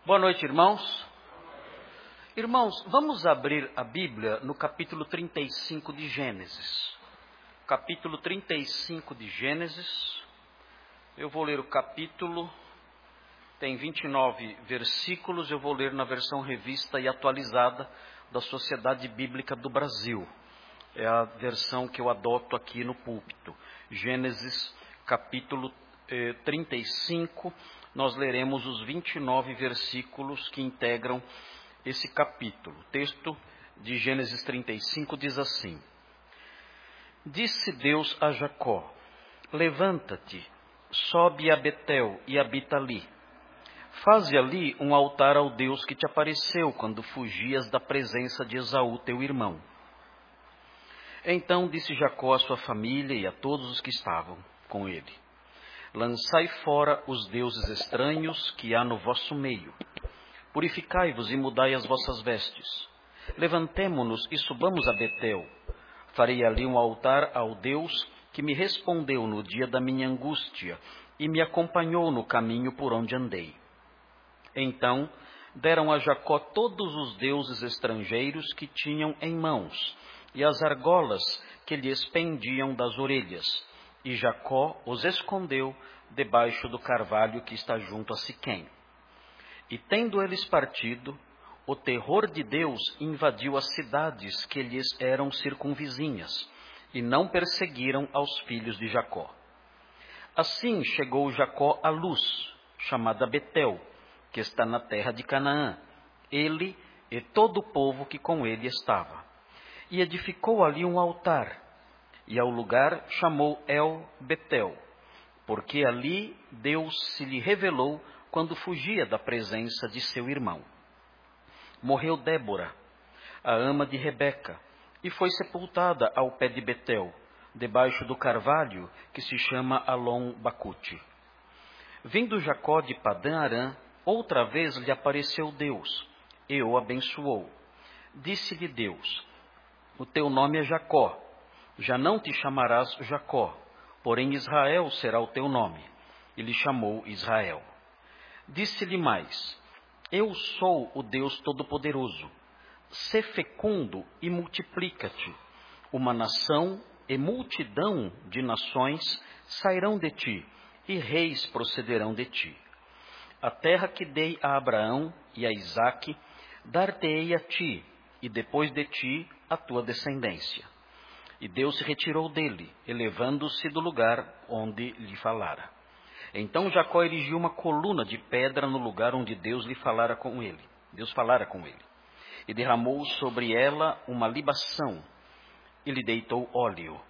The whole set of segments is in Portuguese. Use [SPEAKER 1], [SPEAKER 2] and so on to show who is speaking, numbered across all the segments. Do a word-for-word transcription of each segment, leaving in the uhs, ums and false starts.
[SPEAKER 1] Boa noite, irmãos. Irmãos, vamos abrir a Bíblia no capítulo trinta e cinco de Gênesis. Capítulo trinta e cinco de Gênesis. Eu vou ler o capítulo, tem vinte e nove versículos, eu vou ler na versão revista e atualizada da Sociedade Bíblica do Brasil. É a versão que eu adoto aqui no púlpito. Gênesis, capítulo eh, trinta e cinco, nós leremos os vinte e nove versículos que integram esse capítulo. O texto de Gênesis trinta e cinco diz assim: Disse Deus a Jacó: Levanta-te, sobe a Betel e habita ali. Faze ali um altar ao Deus que te apareceu quando fugias da presença de Esaú, teu irmão. Então disse Jacó à sua família e a todos os que estavam com ele: Lançai fora os deuses estranhos que há no vosso meio. Purificai-vos e mudai as vossas vestes. Levantemo-nos e subamos a Betel. Farei ali um altar ao Deus que me respondeu no dia da minha angústia e me acompanhou no caminho por onde andei. Então deram a Jacó todos os deuses estrangeiros que tinham em mãos e as argolas que lhes pendiam das orelhas. E Jacó os escondeu debaixo do carvalho que está junto a Siquém. E tendo eles partido, o terror de Deus invadiu as cidades que lhes eram circunvizinhas, e não perseguiram aos filhos de Jacó. Assim chegou Jacó à Luz, chamada Betel, que está na terra de Canaã, ele e todo o povo que com ele estava. E edificou ali um altar, e ao lugar chamou El Betel, porque ali Deus se lhe revelou quando fugia da presença de seu irmão. Morreu Débora, a ama de Rebeca, e foi sepultada ao pé de Betel, debaixo do carvalho que se chama Alon-Bacute. Vindo Jacó de Padã-Arã, outra vez lhe apareceu Deus, e o abençoou. Disse-lhe Deus: O teu nome é Jacó, já não te chamarás Jacó, porém Israel será o teu nome. E lhe chamou Israel. Disse-lhe mais: Eu sou o Deus Todo-Poderoso. Sê fecundo e multiplica-te. Uma nação e multidão de nações sairão de ti, e reis procederão de ti. A terra que dei a Abraão e a Isaque, dar-te-ei a ti, e depois de ti a tua descendência. E Deus se retirou dele, elevando-se do lugar onde lhe falara. Então Jacó erigiu uma coluna de pedra no lugar onde Deus lhe falara com ele. Deus falara com ele. E derramou sobre ela uma libação, e lhe deitou óleo.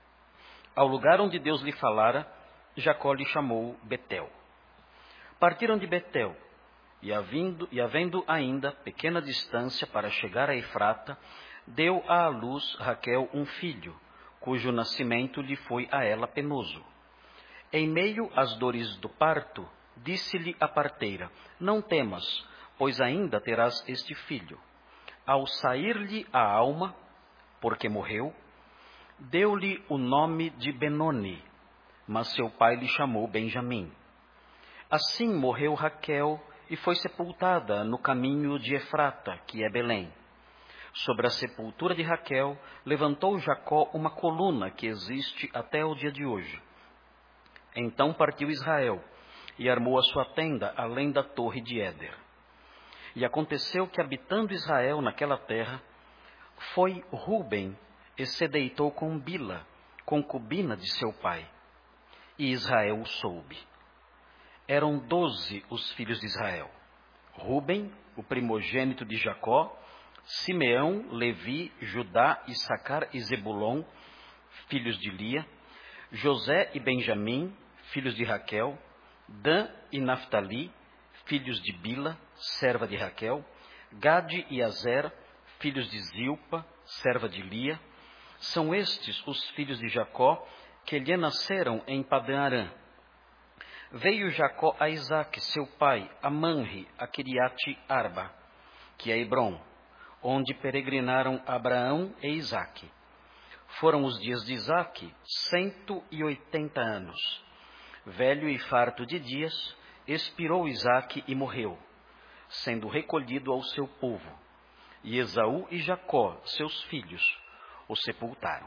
[SPEAKER 1] Ao lugar onde Deus lhe falara, Jacó lhe chamou Betel. Partiram de Betel, e havendo, e havendo ainda pequena distância para chegar a Efrata, deu à luz Raquel um filho, cujo nascimento lhe foi a ela penoso. Em meio às dores do parto, disse-lhe a parteira: Não temas, pois ainda terás este filho. Ao sair-lhe a alma, porque morreu, deu-lhe o nome de Benoni, mas seu pai lhe chamou Benjamim. Assim morreu Raquel e foi sepultada no caminho de Efrata, que é Belém. Sobre a sepultura de Raquel, levantou Jacó uma coluna que existe até o dia de hoje. Então partiu Israel e armou a sua tenda além da torre de Éder. E aconteceu que, habitando Israel naquela terra, foi Ruben e se deitou com Bila, concubina de seu pai. E Israel o soube. Eram doze os filhos de Israel: Ruben, o primogênito de Jacó, Simeão, Levi, Judá, Issacar e Zebulon, filhos de Lia, José e Benjamim, filhos de Raquel, Dan e Naftali, filhos de Bila, serva de Raquel, Gade e Azer, filhos de Zilpa, serva de Lia. São estes os filhos de Jacó que lhe nasceram em Padã-Arã. Veio Jacó a Isaque, seu pai, a Manre, a Quiriate Arba, que é Hebrom, onde peregrinaram Abraão e Isaque. Foram os dias de Isaque cento e oitenta anos. Velho e farto de dias, expirou Isaque e morreu. sendo recolhido ao seu povo. E Esaú e Jacó, seus filhos, o sepultaram.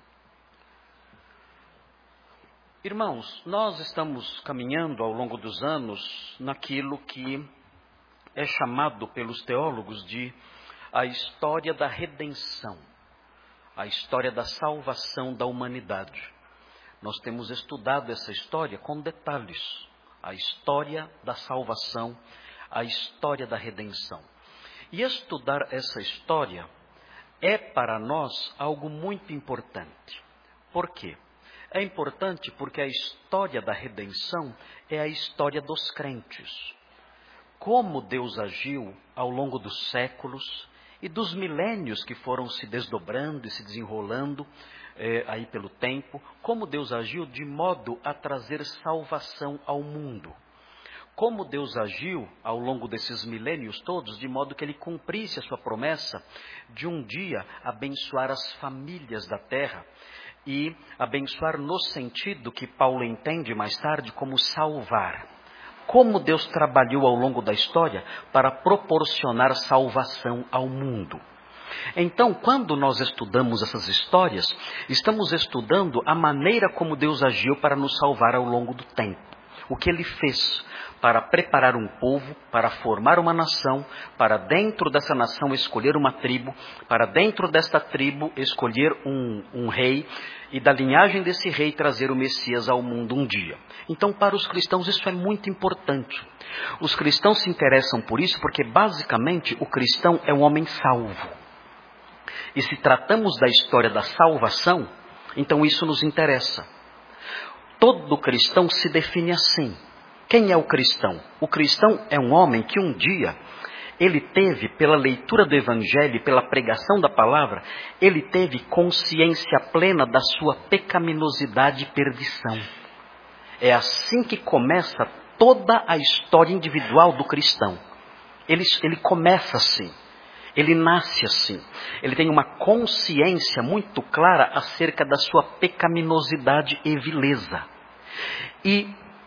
[SPEAKER 1] Irmãos, nós estamos caminhando ao longo dos anos naquilo que é chamado pelos teólogos de a história da redenção, a história da salvação da humanidade. Nós temos estudado essa história com detalhes, a história da salvação, a história da redenção. E estudar essa história é para nós algo muito importante. Por quê? É importante porque a história da redenção é a história dos crentes. Como Deus agiu ao longo dos séculos e dos milênios que foram se desdobrando e se desenrolando é, aí pelo tempo, como Deus agiu de modo a trazer salvação ao mundo. Como Deus agiu ao longo desses milênios todos, de modo que Ele cumprisse a sua promessa de um dia abençoar as famílias da terra, e abençoar no sentido que Paulo entende mais tarde como salvar. Como Deus trabalhou ao longo da história para proporcionar salvação ao mundo. Então, quando nós estudamos essas histórias, estamos estudando a maneira como Deus agiu para nos salvar ao longo do tempo. O que Ele fez para preparar um povo, para formar uma nação, para dentro dessa nação escolher uma tribo, para dentro desta tribo escolher um, um rei, e da linhagem desse rei trazer o Messias ao mundo um dia. Então, para os cristãos isso é muito importante. Os cristãos se interessam por isso porque, basicamente, o cristão é um homem salvo. E se tratamos da história da salvação, então isso nos interessa. Todo cristão se define assim. Quem é o cristão? O cristão é um homem que um dia, ele teve, pela leitura do Evangelho, pela pregação da palavra, ele teve consciência plena da sua pecaminosidade e perdição. É assim que começa toda a história individual do cristão. Ele, ele começa assim. Ele nasce assim. Ele tem uma consciência muito clara acerca da sua pecaminosidade e vileza. E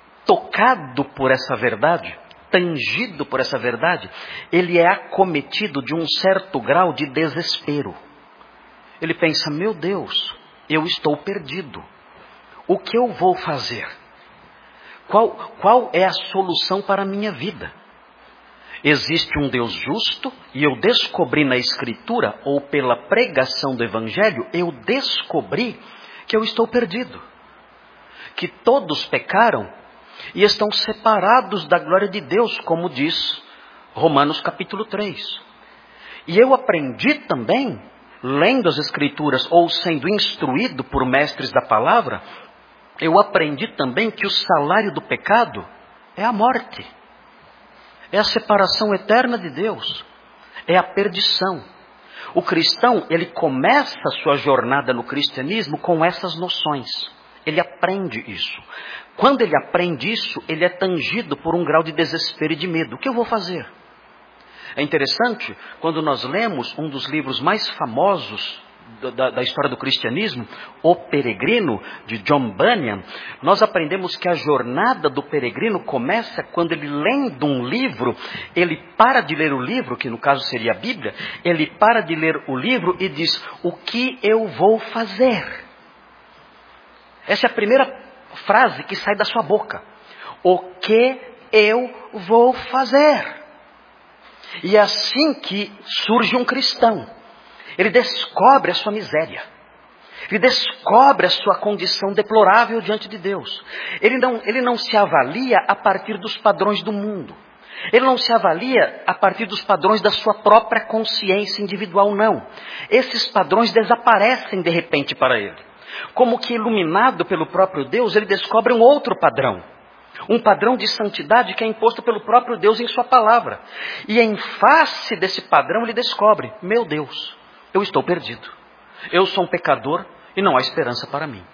[SPEAKER 1] tocado por essa verdade, tangido por essa verdade, ele é acometido de um certo grau de desespero. Ele pensa, meu Deus, eu estou perdido. O que eu vou fazer? Qual, qual é a solução para a minha vida? Existe um Deus justo e eu descobri na Escritura, ou pela pregação do Evangelho, eu descobri que eu estou perdido. Que todos pecaram e estão separados da glória de Deus, como diz Romanos capítulo três. E eu aprendi também, lendo as Escrituras ou sendo instruído por mestres da palavra, eu aprendi também que o salário do pecado é a morte. É a separação eterna de Deus. É a perdição. O cristão, ele começa a sua jornada no cristianismo com essas noções. Ele aprende isso. Quando ele aprende isso, ele é tangido por um grau de desespero e de medo. O que eu vou fazer? É interessante, quando nós lemos um dos livros mais famosos da, da história do cristianismo, O Peregrino, de John Bunyan, nós aprendemos que a jornada do peregrino começa quando ele, lendo um livro, ele para de ler o livro, que no caso seria a Bíblia, ele para de ler o livro e diz, o que eu vou fazer? Essa é a primeira frase que sai da sua boca. O que eu vou fazer? E é assim que surge um cristão. Ele descobre a sua miséria. Ele descobre a sua condição deplorável diante de Deus. Ele não, ele não se avalia a partir dos padrões do mundo. Ele não se avalia a partir dos padrões da sua própria consciência individual, não. Esses padrões desaparecem de repente para ele. Como que iluminado pelo próprio Deus, ele descobre um outro padrão. Um padrão de santidade que é imposto pelo próprio Deus em sua palavra. E em face desse padrão ele descobre, meu Deus, eu estou perdido. Eu sou um pecador e não há esperança para mim.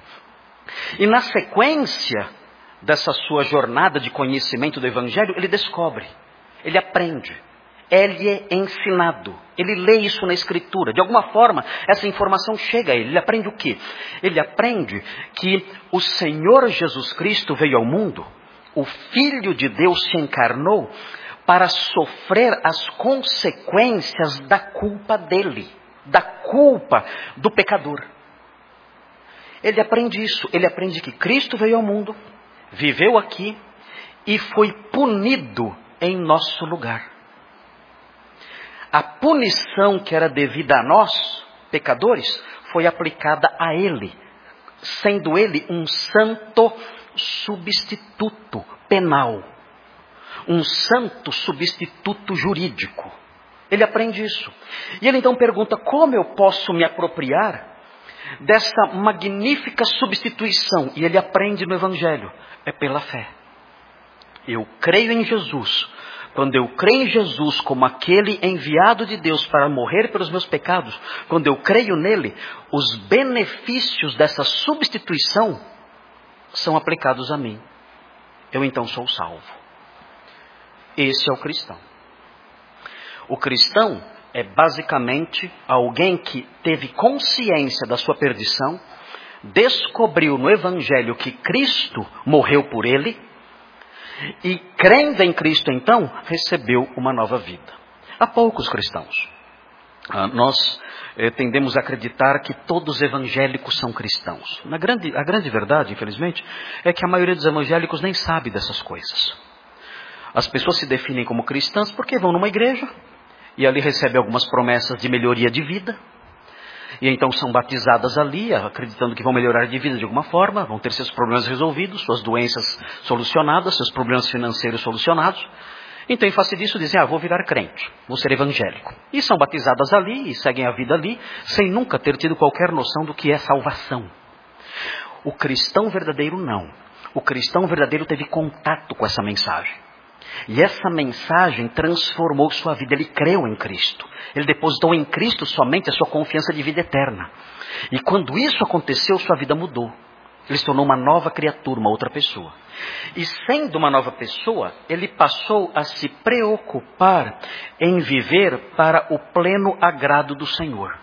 [SPEAKER 1] E na sequência dessa sua jornada de conhecimento do Evangelho, ele descobre, ele aprende, ele é ensinado, ele lê isso na Escritura. De alguma forma, essa informação chega a ele. Ele aprende o quê? Ele aprende que o Senhor Jesus Cristo veio ao mundo, o Filho de Deus se encarnou para sofrer as consequências da culpa dele, da culpa do pecador. Ele aprende isso, ele aprende que Cristo veio ao mundo, viveu aqui e foi punido em nosso lugar. A punição que era devida a nós, pecadores, foi aplicada a ele, sendo ele um santo substituto penal, um santo substituto jurídico. Ele aprende isso. E ele então pergunta: como eu posso me apropriar dessa magnífica substituição? E ele aprende no Evangelho: é pela fé. Eu creio em Jesus. Quando eu creio em Jesus como aquele enviado de Deus para morrer pelos meus pecados, quando eu creio nele, os benefícios dessa substituição são aplicados a mim. Eu então sou salvo. Esse é o cristão. O cristão é basicamente alguém que teve consciência da sua perdição, descobriu no Evangelho que Cristo morreu por ele, e crendo em Cristo então, recebeu uma nova vida. Há poucos cristãos. Ah, nós eh, tendemos a acreditar que todos os evangélicos são cristãos. Na grande, a grande verdade, infelizmente, é que a maioria dos evangélicos nem sabe dessas coisas. As pessoas se definem como cristãs porque vão numa igreja e ali recebem algumas promessas de melhoria de vida. E então são batizadas ali, acreditando que vão melhorar de vida de alguma forma, vão ter seus problemas resolvidos, suas doenças solucionadas, seus problemas financeiros solucionados. Então, em face disso, dizem: ah, vou virar crente, vou ser evangélico. E são batizadas ali e seguem a vida ali, sem nunca ter tido qualquer noção do que é salvação. O cristão verdadeiro não. O cristão verdadeiro teve contato com essa mensagem. E essa mensagem transformou sua vida. Ele creu em Cristo. Ele depositou em Cristo somente a sua confiança de vida eterna. E quando isso aconteceu, sua vida mudou. Ele se tornou uma nova criatura, uma outra pessoa. E sendo uma nova pessoa, ele passou a se preocupar em viver para o pleno agrado do Senhor.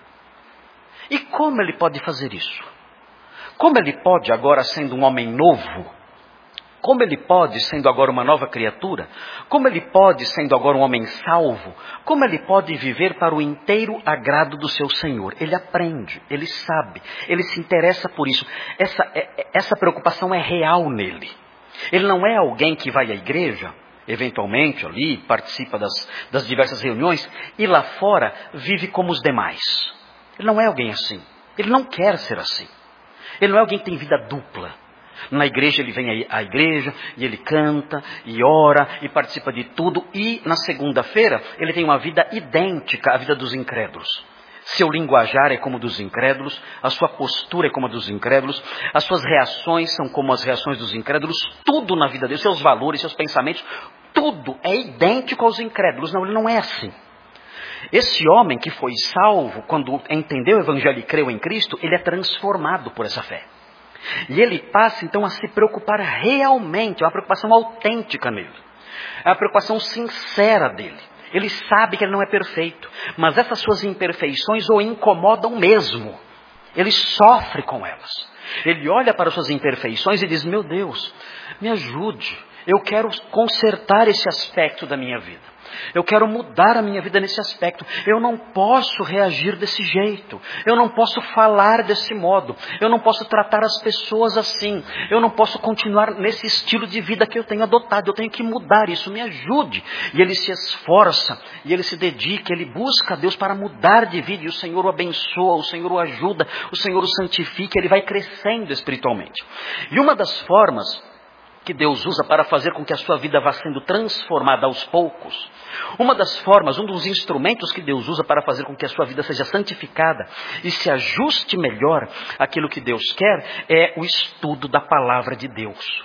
[SPEAKER 1] E como ele pode fazer isso? Como ele pode, agora sendo um homem novo, como ele pode, sendo agora uma nova criatura, como ele pode, sendo agora um homem salvo, como ele pode viver para o inteiro agrado do seu Senhor? Ele aprende, ele sabe, ele se interessa por isso. Essa, essa preocupação é real nele. Ele não é alguém que vai à igreja, eventualmente ali, participa das, das diversas reuniões, e lá fora vive como os demais. Ele não é alguém assim. Ele não quer ser assim. Ele não é alguém que tem vida dupla. Na igreja ele vem à igreja, e ele canta, e ora, e participa de tudo. E na segunda-feira ele tem uma vida idêntica à vida dos incrédulos. Seu linguajar é como dos incrédulos, a sua postura é como a dos incrédulos, as suas reações são como as reações dos incrédulos. Tudo na vida dele, seus valores, seus pensamentos, tudo é idêntico aos incrédulos. Não, ele não é assim. Esse homem que foi salvo, quando entendeu o Evangelho e creu em Cristo, ele é transformado por essa fé. E ele passa então a se preocupar realmente, é uma preocupação autêntica nele. É uma preocupação sincera dele. Ele sabe que ele não é perfeito, mas essas suas imperfeições o incomodam mesmo. Ele sofre com elas. Ele olha para as suas imperfeições e diz: meu Deus, me ajude. Eu quero consertar esse aspecto da minha vida. Eu quero mudar a minha vida nesse aspecto. Eu não posso reagir desse jeito. Eu não posso falar desse modo. Eu não posso tratar as pessoas assim. Eu não posso continuar nesse estilo de vida que eu tenho adotado. Eu tenho que mudar isso. Me ajude. E ele se esforça. E ele se dedica. Ele busca a Deus para mudar de vida. E o Senhor o abençoa. O Senhor o ajuda. O Senhor o santifica. Ele vai crescendo espiritualmente. E uma das formas que Deus usa para fazer com que a sua vida vá sendo transformada aos poucos, uma das formas, um dos instrumentos que Deus usa para fazer com que a sua vida seja santificada e se ajuste melhor àquilo que Deus quer, é o estudo da palavra de Deus.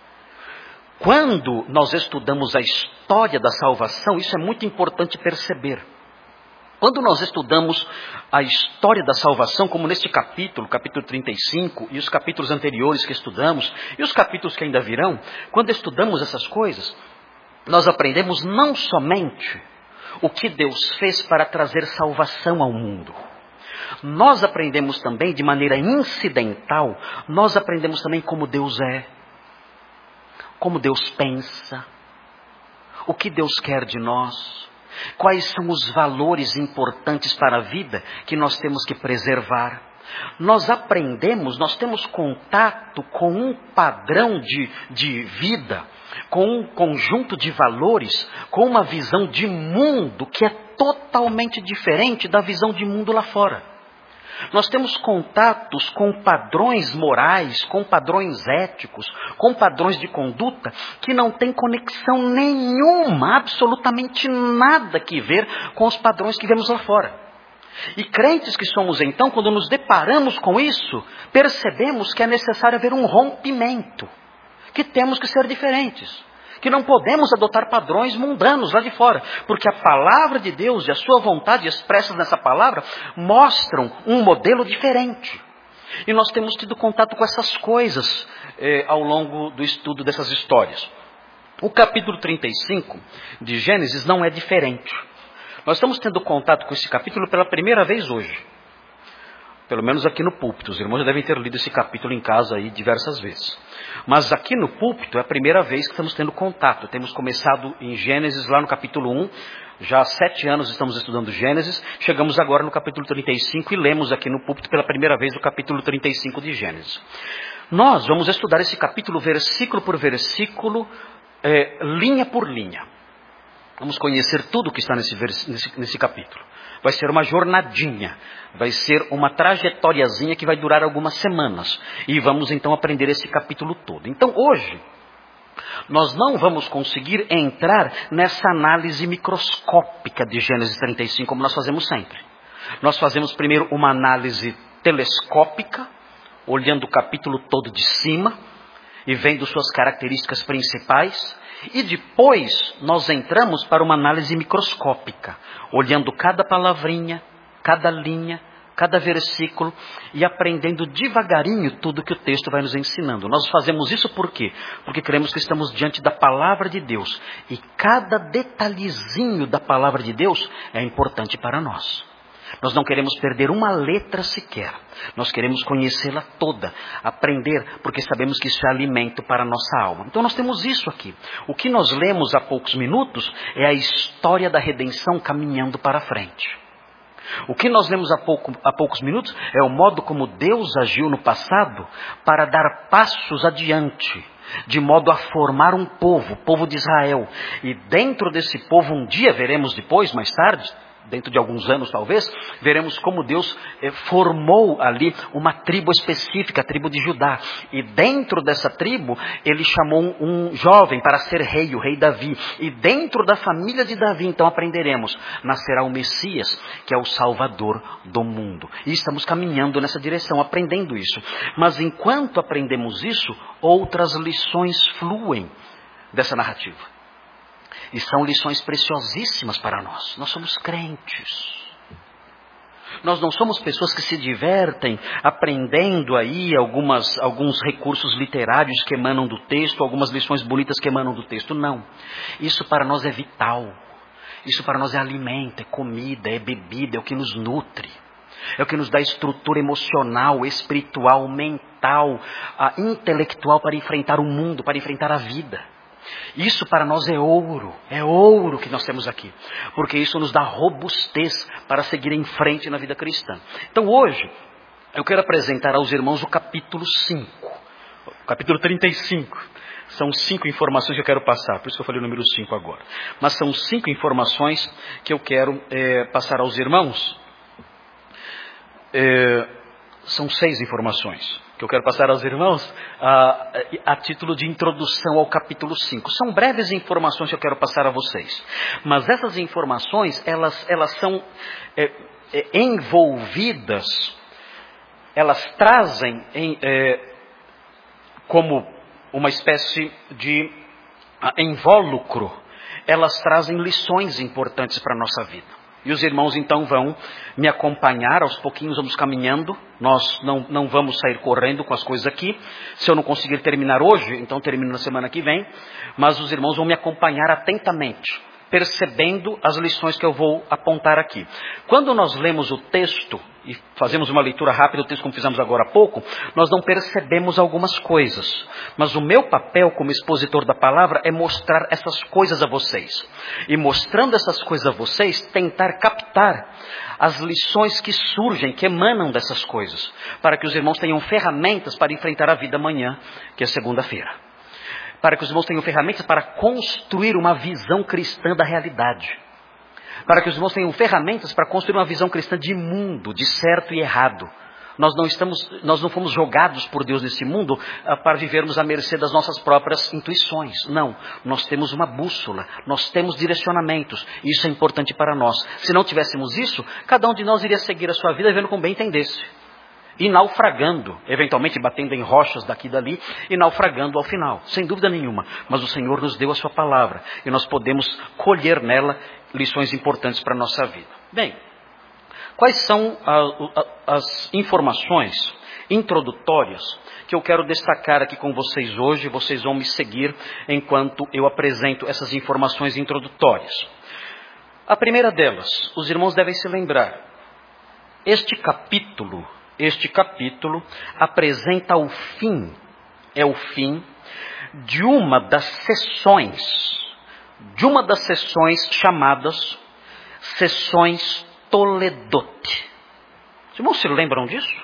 [SPEAKER 1] Quando nós estudamos a história da salvação, isso é muito importante perceber. Quando nós estudamos a história da salvação, como neste capítulo, capítulo trinta e cinco, e os capítulos anteriores que estudamos, e os capítulos que ainda virão, quando estudamos essas coisas, nós aprendemos não somente o que Deus fez para trazer salvação ao mundo. Nós aprendemos também, de maneira incidental, nós aprendemos também como Deus é, como Deus pensa, o que Deus quer de nós, quais são os valores importantes para a vida que nós temos que preservar. Nós aprendemos, nós temos contato com um padrão de, de vida, com um conjunto de valores, com uma visão de mundo que é totalmente diferente da visão de mundo lá fora. Nós temos contatos com padrões morais, com padrões éticos, com padrões de conduta que não têm conexão nenhuma, absolutamente nada que ver com os padrões que vemos lá fora. E crentes que somos então, quando nos deparamos com isso, percebemos que é necessário haver um rompimento, que temos que ser diferentes, que não podemos adotar padrões mundanos lá de fora, porque a palavra de Deus e a sua vontade expressas nessa palavra mostram um modelo diferente. E nós temos tido contato com essas coisas eh, ao longo do estudo dessas histórias. O capítulo trinta e cinco de Gênesis não é diferente. Nós estamos tendo contato com esse capítulo pela primeira vez hoje. Pelo menos aqui no púlpito. Os irmãos já devem ter lido esse capítulo em casa aí diversas vezes. Mas aqui no púlpito é a primeira vez que estamos tendo contato. Temos começado em Gênesis lá no capítulo um. Já há sete anos estamos estudando Gênesis. Chegamos agora no capítulo trinta e cinco e lemos aqui no púlpito pela primeira vez o capítulo trinta e cinco de Gênesis. Nós vamos estudar esse capítulo versículo por versículo, é, linha por linha. Vamos conhecer tudo o que está nesse, nesse, nesse capítulo. Vai ser uma jornadinha, vai ser uma trajetóriazinha que vai durar algumas semanas. E vamos então aprender esse capítulo todo. Então hoje, nós não vamos conseguir entrar nessa análise microscópica de Gênesis trinta e cinco como nós fazemos sempre. Nós fazemos primeiro uma análise telescópica, olhando o capítulo todo de cima e vendo suas características principais. E depois nós entramos para uma análise microscópica, olhando cada palavrinha, cada linha, cada versículo e aprendendo devagarinho tudo que o texto vai nos ensinando. Nós fazemos isso por quê? Porque cremos que estamos diante da palavra de Deus e cada detalhezinho da palavra de Deus é importante para nós. Nós não queremos perder uma letra sequer. Nós queremos conhecê-la toda, aprender, porque sabemos que isso é alimento para a nossa alma. Então nós temos isso aqui. O que nós lemos há poucos minutos é a história da redenção caminhando para a frente. O que nós lemos há, pouco, há poucos minutos é o modo como Deus agiu no passado para dar passos adiante, de modo a formar um povo, o povo de Israel. E dentro desse povo, um dia veremos depois, mais tarde, dentro de alguns anos talvez, veremos como Deus eh, formou ali uma tribo específica, a tribo de Judá. E dentro dessa tribo, ele chamou um, um jovem para ser rei, o rei Davi. E dentro da família de Davi, então aprenderemos, nascerá o Messias, que é o Salvador do mundo. E estamos caminhando nessa direção, aprendendo isso. Mas enquanto aprendemos isso, outras lições fluem dessa narrativa. E são lições preciosíssimas para nós. Nós somos crentes. Nós não somos pessoas que se divertem aprendendo aí algumas, alguns recursos literários que emanam do texto, algumas lições bonitas que emanam do texto. Não. Isso para nós é vital. Isso para nós é alimento, é comida, é bebida, é o que nos nutre. É o que nos dá estrutura emocional, espiritual, mental, intelectual para enfrentar o mundo, para enfrentar a vida. Isso para nós é ouro, é ouro que nós temos aqui, porque isso nos dá robustez para seguir em frente na vida cristã. Então hoje, eu quero apresentar aos irmãos o capítulo cinco, o capítulo trinta e cinco. São cinco informações que eu quero passar, por isso que eu falei o número cinco agora. Mas são cinco informações que eu quero é, passar aos irmãos. É, são seis informações que eu quero passar aos irmãos a, a título de introdução ao capítulo cinco. São breves informações que eu quero passar a vocês. Mas essas informações, elas, elas são é, é, envolvidas, elas trazem em, é, como uma espécie de invólucro, elas trazem lições importantes para a nossa vida. E os irmãos então vão me acompanhar, aos pouquinhos vamos caminhando, nós não, não vamos sair correndo com as coisas aqui. Se eu não conseguir terminar hoje, então termino na semana que vem, mas os irmãos vão me acompanhar atentamente percebendo as lições que eu vou apontar aqui. Quando nós lemos o texto, e fazemos uma leitura rápida do texto como fizemos agora há pouco, nós não percebemos algumas coisas. Mas o meu papel como expositor da palavra é mostrar essas coisas a vocês. E mostrando essas coisas a vocês, tentar captar as lições que surgem, que emanam dessas coisas, para que os irmãos tenham ferramentas para enfrentar a vida amanhã, que é segunda-feira. Para que os irmãos tenham ferramentas para construir uma visão cristã da realidade. Para que os irmãos tenham ferramentas para construir uma visão cristã de mundo, de certo e errado. Nós não estamos, nós não fomos jogados por Deus nesse mundo uh, para vivermos à mercê das nossas próprias intuições. Não, nós temos uma bússola, nós temos direcionamentos. E isso é importante para nós. Se não tivéssemos isso, cada um de nós iria seguir a sua vida vivendo como bem entendesse. E naufragando, eventualmente batendo em rochas daqui e dali, e naufragando ao final, sem dúvida nenhuma. Mas o Senhor nos deu a sua palavra, e nós podemos colher nela lições importantes para a nossa vida. Bem, quais são a, a, as informações introdutórias que eu quero destacar aqui com vocês hoje? Vocês vão me seguir enquanto eu apresento essas informações introdutórias. A primeira delas, os irmãos devem se lembrar, este capítulo... Este capítulo apresenta o fim, é o fim de uma das sessões, de uma das sessões chamadas Sessões Toledote. Os irmãos se lembram disso?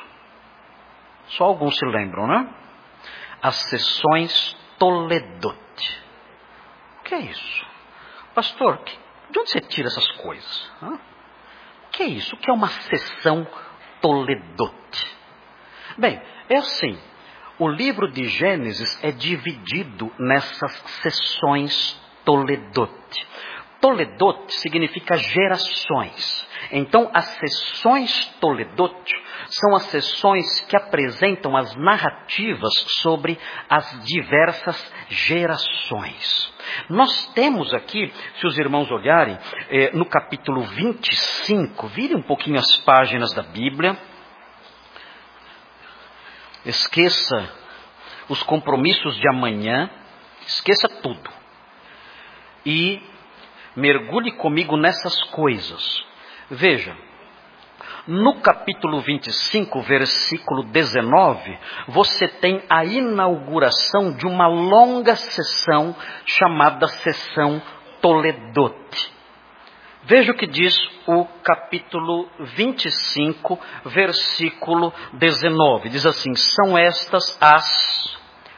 [SPEAKER 1] Só alguns se lembram, né? As Sessões Toledote. O que é isso? Pastor, de onde você tira essas coisas? O que é isso? O que é uma sessão Toledote? Bem, é assim, o livro de Gênesis é dividido nessas sessões Toledote. Toledote significa gerações. Então, as sessões Toledote são as sessões que apresentam as narrativas sobre as diversas gerações. Nós temos aqui, se os irmãos olharem, eh, no capítulo vinte e cinco, virem um pouquinho as páginas da Bíblia. Esqueça os compromissos de amanhã, esqueça tudo. E mergulhe comigo nessas coisas. Veja, no capítulo vinte e cinco, versículo dezenove, você tem a inauguração de uma longa sessão chamada Sessão Toledote. Veja o que diz o capítulo vinte e cinco, versículo dezenove. Diz assim: são estas as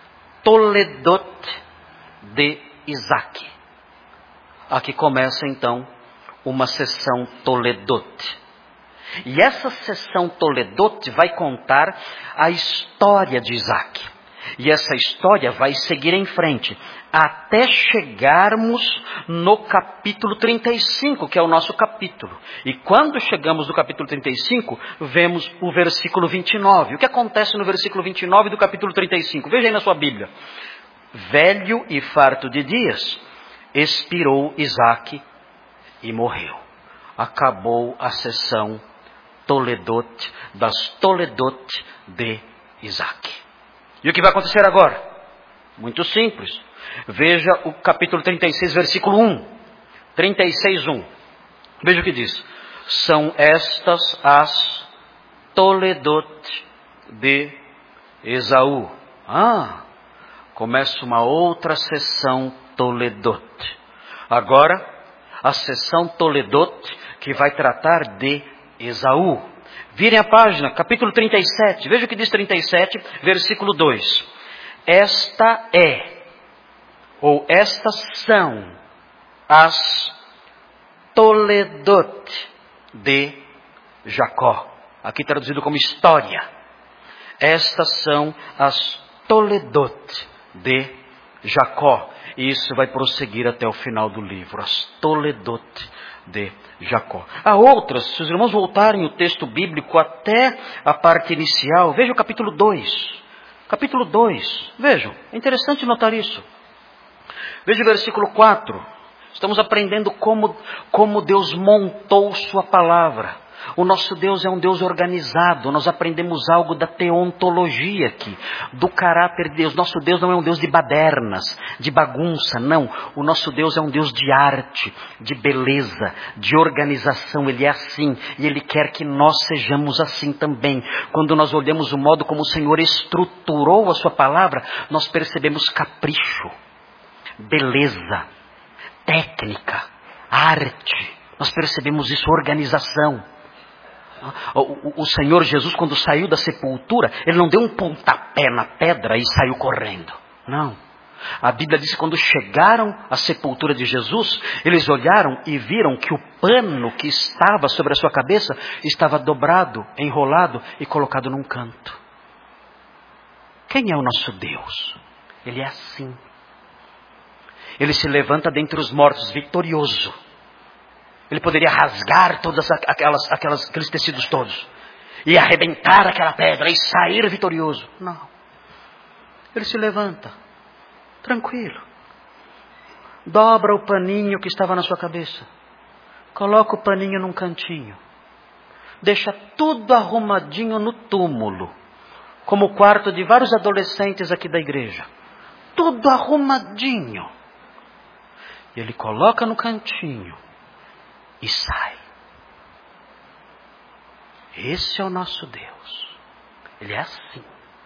[SPEAKER 1] Toledote de Isaque. Aqui começa então uma sessão Toledote. E essa sessão Toledote vai contar a história de Isaque. E essa história vai seguir em frente, até chegarmos no capítulo trinta e cinco, que é o nosso capítulo. E quando chegamos no capítulo trinta e cinco, vemos o versículo vinte e nove. O que acontece no versículo vinte e nove do capítulo trinta e cinco? Veja aí na sua Bíblia. Velho e farto de dias, expirou Isaque e morreu. Acabou a sessão Toledote, das Toledote de Isaque. E o que vai acontecer agora? Muito simples. Veja o capítulo trinta e seis, versículo um. trinta e seis, um. Veja o que diz. São estas as Toledote de Esaú. Ah, começa uma outra sessão Toledote. Agora, a sessão Toledote que vai tratar de Esaú. Virem a página, capítulo trinta e sete. Veja o que diz trinta e sete, versículo dois. Esta é, ou estas são, as Toledote de Jacó. Aqui traduzido como história. Estas são as Toledote de Jacó. E isso vai prosseguir até o final do livro. As Toledote de Jacó. Há outras, se os irmãos voltarem o texto bíblico até a parte inicial, veja o capítulo dois. Capítulo dois. Vejam, é interessante notar isso. Veja o versículo quatro. Estamos aprendendo como, como Deus montou sua palavra. O nosso Deus é um Deus organizado. Nós aprendemos algo da teontologia aqui, do caráter de Deus. Nosso Deus não é um Deus de badernas, de bagunça, não. O nosso Deus é um Deus de arte, de beleza, de organização. Ele é assim e Ele quer que nós sejamos assim também. Quando nós olhamos o modo como o Senhor estruturou a sua palavra, nós percebemos capricho, beleza, técnica, arte. Nós percebemos isso, organização. O, o Senhor Jesus, quando saiu da sepultura, Ele não deu um pontapé na pedra e saiu correndo. Não. A Bíblia diz que quando chegaram à sepultura de Jesus, eles olharam e viram que o pano que estava sobre a sua cabeça estava dobrado, enrolado e colocado num canto. Quem é o nosso Deus? Ele é assim. Ele se levanta dentre os mortos vitorioso. Ele poderia rasgar todas aquelas, aquelas, aqueles tecidos todos. E arrebentar aquela pedra e sair vitorioso. Não. Ele se levanta. Tranquilo. Dobra o paninho que estava na sua cabeça. Coloca o paninho num cantinho. Deixa tudo arrumadinho no túmulo. Como o quarto de vários adolescentes aqui da igreja. Tudo arrumadinho. E ele coloca no cantinho. E sai. Esse é o nosso Deus. Ele é assim.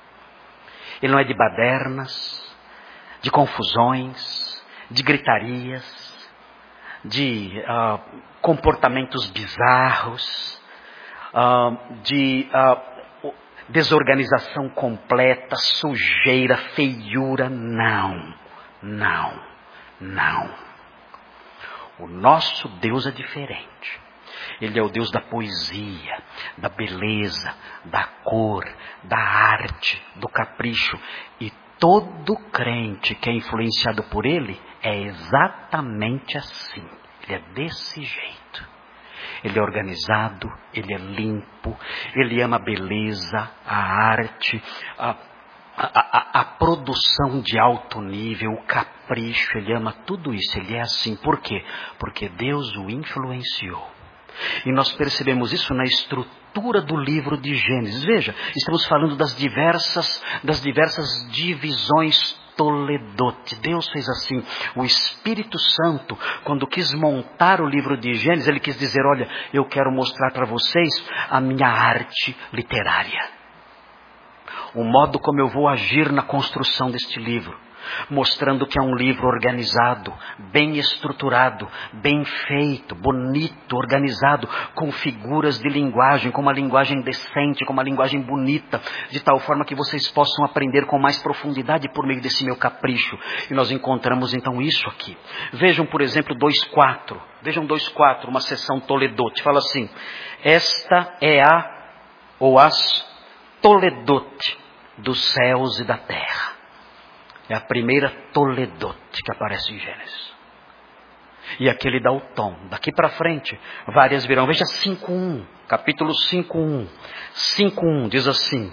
[SPEAKER 1] Ele não é de badernas, de confusões, de gritarias, de uh, comportamentos bizarros, uh, de uh, desorganização completa, sujeira, feiura. Não, não, não. O nosso Deus é diferente. Ele é o Deus da poesia, da beleza, da cor, da arte, do capricho. E todo crente que é influenciado por Ele é exatamente assim. Ele é desse jeito. Ele é organizado, Ele é limpo, Ele ama a beleza, a arte, a A, a, a produção de alto nível, o capricho, Ele ama tudo isso. Ele é assim. Por quê? Porque Deus o influenciou. E nós percebemos isso na estrutura do livro de Gênesis. Veja, estamos falando das diversas, das diversas divisões Toledote. Deus fez assim. O Espírito Santo, quando quis montar o livro de Gênesis, Ele quis dizer, olha, eu quero mostrar para vocês a minha arte literária. O modo como eu vou agir na construção deste livro, mostrando que é um livro organizado, bem estruturado, bem feito, bonito, organizado, com figuras de linguagem, com uma linguagem decente, com uma linguagem bonita, de tal forma que vocês possam aprender com mais profundidade por meio desse meu capricho. E nós encontramos então isso aqui. Vejam, por exemplo, dois quatro. Vejam dois quatro, uma seção Toledote. Fala assim, esta é a, ou as Toledote dos céus e da terra. É a primeira Toledote que aparece em Gênesis. E aqui ele dá o tom. Daqui para frente, várias virão. Veja cinco um, capítulo cinco um. cinco um diz assim,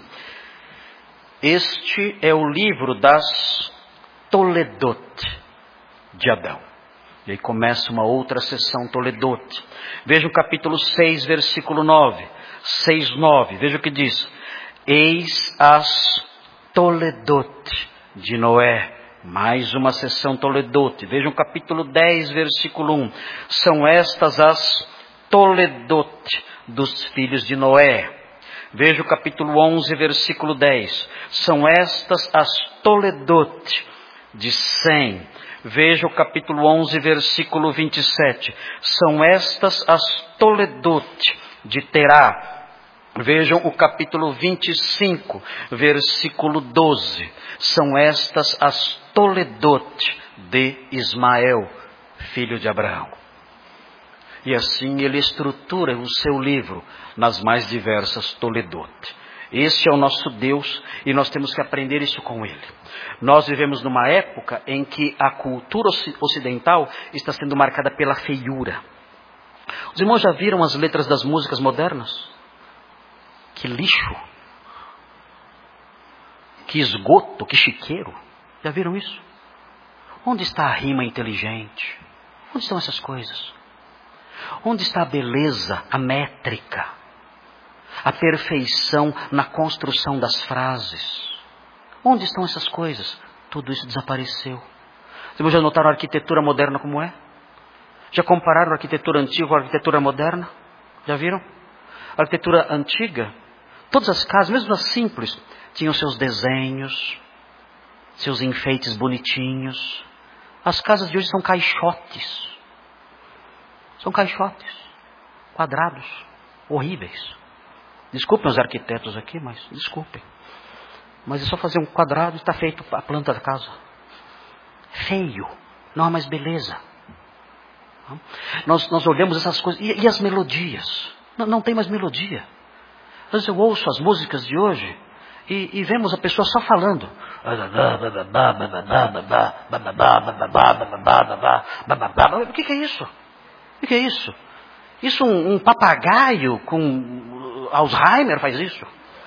[SPEAKER 1] este é o livro das Toledote de Adão. E aí começa uma outra sessão Toledote. Veja o capítulo seis, versículo nove. seis, nove. Veja o que diz. Eis as Toledote de Noé. Mais uma sessão Toledote. Vejam o capítulo dez, versículo um. São estas as Toledote dos filhos de Noé. Veja o capítulo onze, versículo dez. São estas as Toledote de Sem. Veja o capítulo onze, versículo vinte e sete. São estas as Toledote de Terá. Vejam o capítulo vinte e cinco, versículo doze. São estas as Toledote de Ismael, filho de Abraão. E assim ele estrutura o seu livro nas mais diversas Toledote. Esse é o nosso Deus e nós temos que aprender isso com Ele. Nós vivemos numa época em que a cultura ocidental está sendo marcada pela feiura. Os irmãos já viram as letras das músicas modernas? Que lixo, que esgoto, que chiqueiro. Já viram isso? Onde está a rima inteligente? Onde estão essas coisas? Onde está a beleza, a métrica, a perfeição na construção das frases? Onde estão essas coisas? Tudo isso desapareceu. Vocês já notaram a arquitetura moderna como é? Já compararam a arquitetura antiga com a arquitetura moderna? Já viram? A arquitetura antiga, todas as casas, mesmo as simples, tinham seus desenhos, seus enfeites bonitinhos. As casas de hoje são caixotes. São caixotes, quadrados, horríveis. Desculpem os arquitetos aqui, mas desculpem. Mas é só fazer um quadrado e está feito a planta da casa. Feio, não há mais beleza. Nós, nós olhamos essas coisas, e, e as melodias? Não, não tem mais melodia. Às vezes eu ouço as músicas de hoje e, e vemos a pessoa só falando. O que, que é isso? O que é isso? Isso um, um papagaio com Alzheimer faz isso?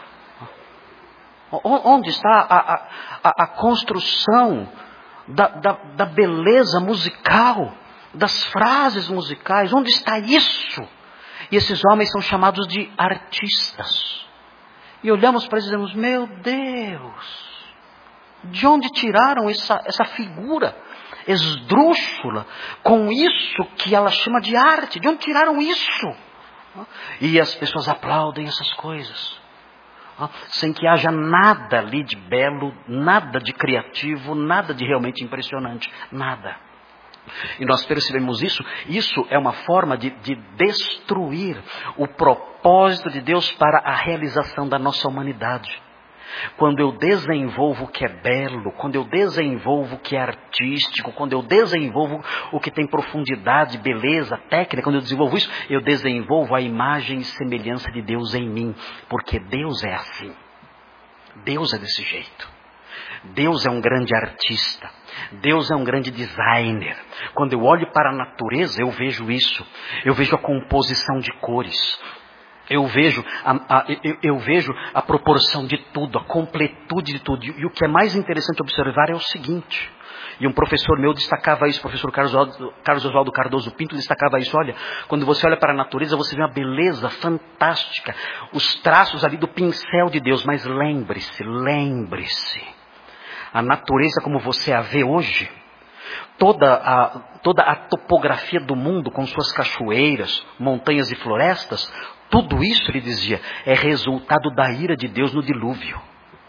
[SPEAKER 1] Onde está a, a, a, a construção da, da, da beleza musical, das frases musicais? Onde está isso? E esses homens são chamados de artistas. E olhamos para eles e dizemos, meu Deus, de onde tiraram essa, essa figura esdrúxula, com isso que ela chama de arte? De onde tiraram isso? E as pessoas aplaudem essas coisas, sem que haja nada ali de belo, nada de criativo, nada de realmente impressionante, nada. E nós percebemos isso, isso é uma forma de, de destruir o propósito de Deus para a realização da nossa humanidade. Quando eu desenvolvo o que é belo, quando eu desenvolvo o que é artístico, quando eu desenvolvo o que tem profundidade, beleza, técnica, quando eu desenvolvo isso, eu desenvolvo a imagem e semelhança de Deus em mim. Porque Deus é assim. Deus é desse jeito. Deus é um grande artista. Deus é um grande designer. Quando eu olho para a natureza, eu vejo isso. Eu vejo a composição de cores. Eu vejo, a, a, eu, eu vejo a proporção de tudo, a completude de tudo. E o que é mais interessante observar é o seguinte. E um professor meu destacava isso, o professor Carlos Oswaldo, Carlos Oswaldo Cardoso Pinto destacava isso. Olha, quando você olha para a natureza, você vê uma beleza fantástica. Os traços ali do pincel de Deus. Mas lembre-se, lembre-se. A natureza como você a vê hoje, toda a, toda a topografia do mundo com suas cachoeiras, montanhas e florestas, tudo isso, ele dizia, é resultado da ira de Deus no dilúvio.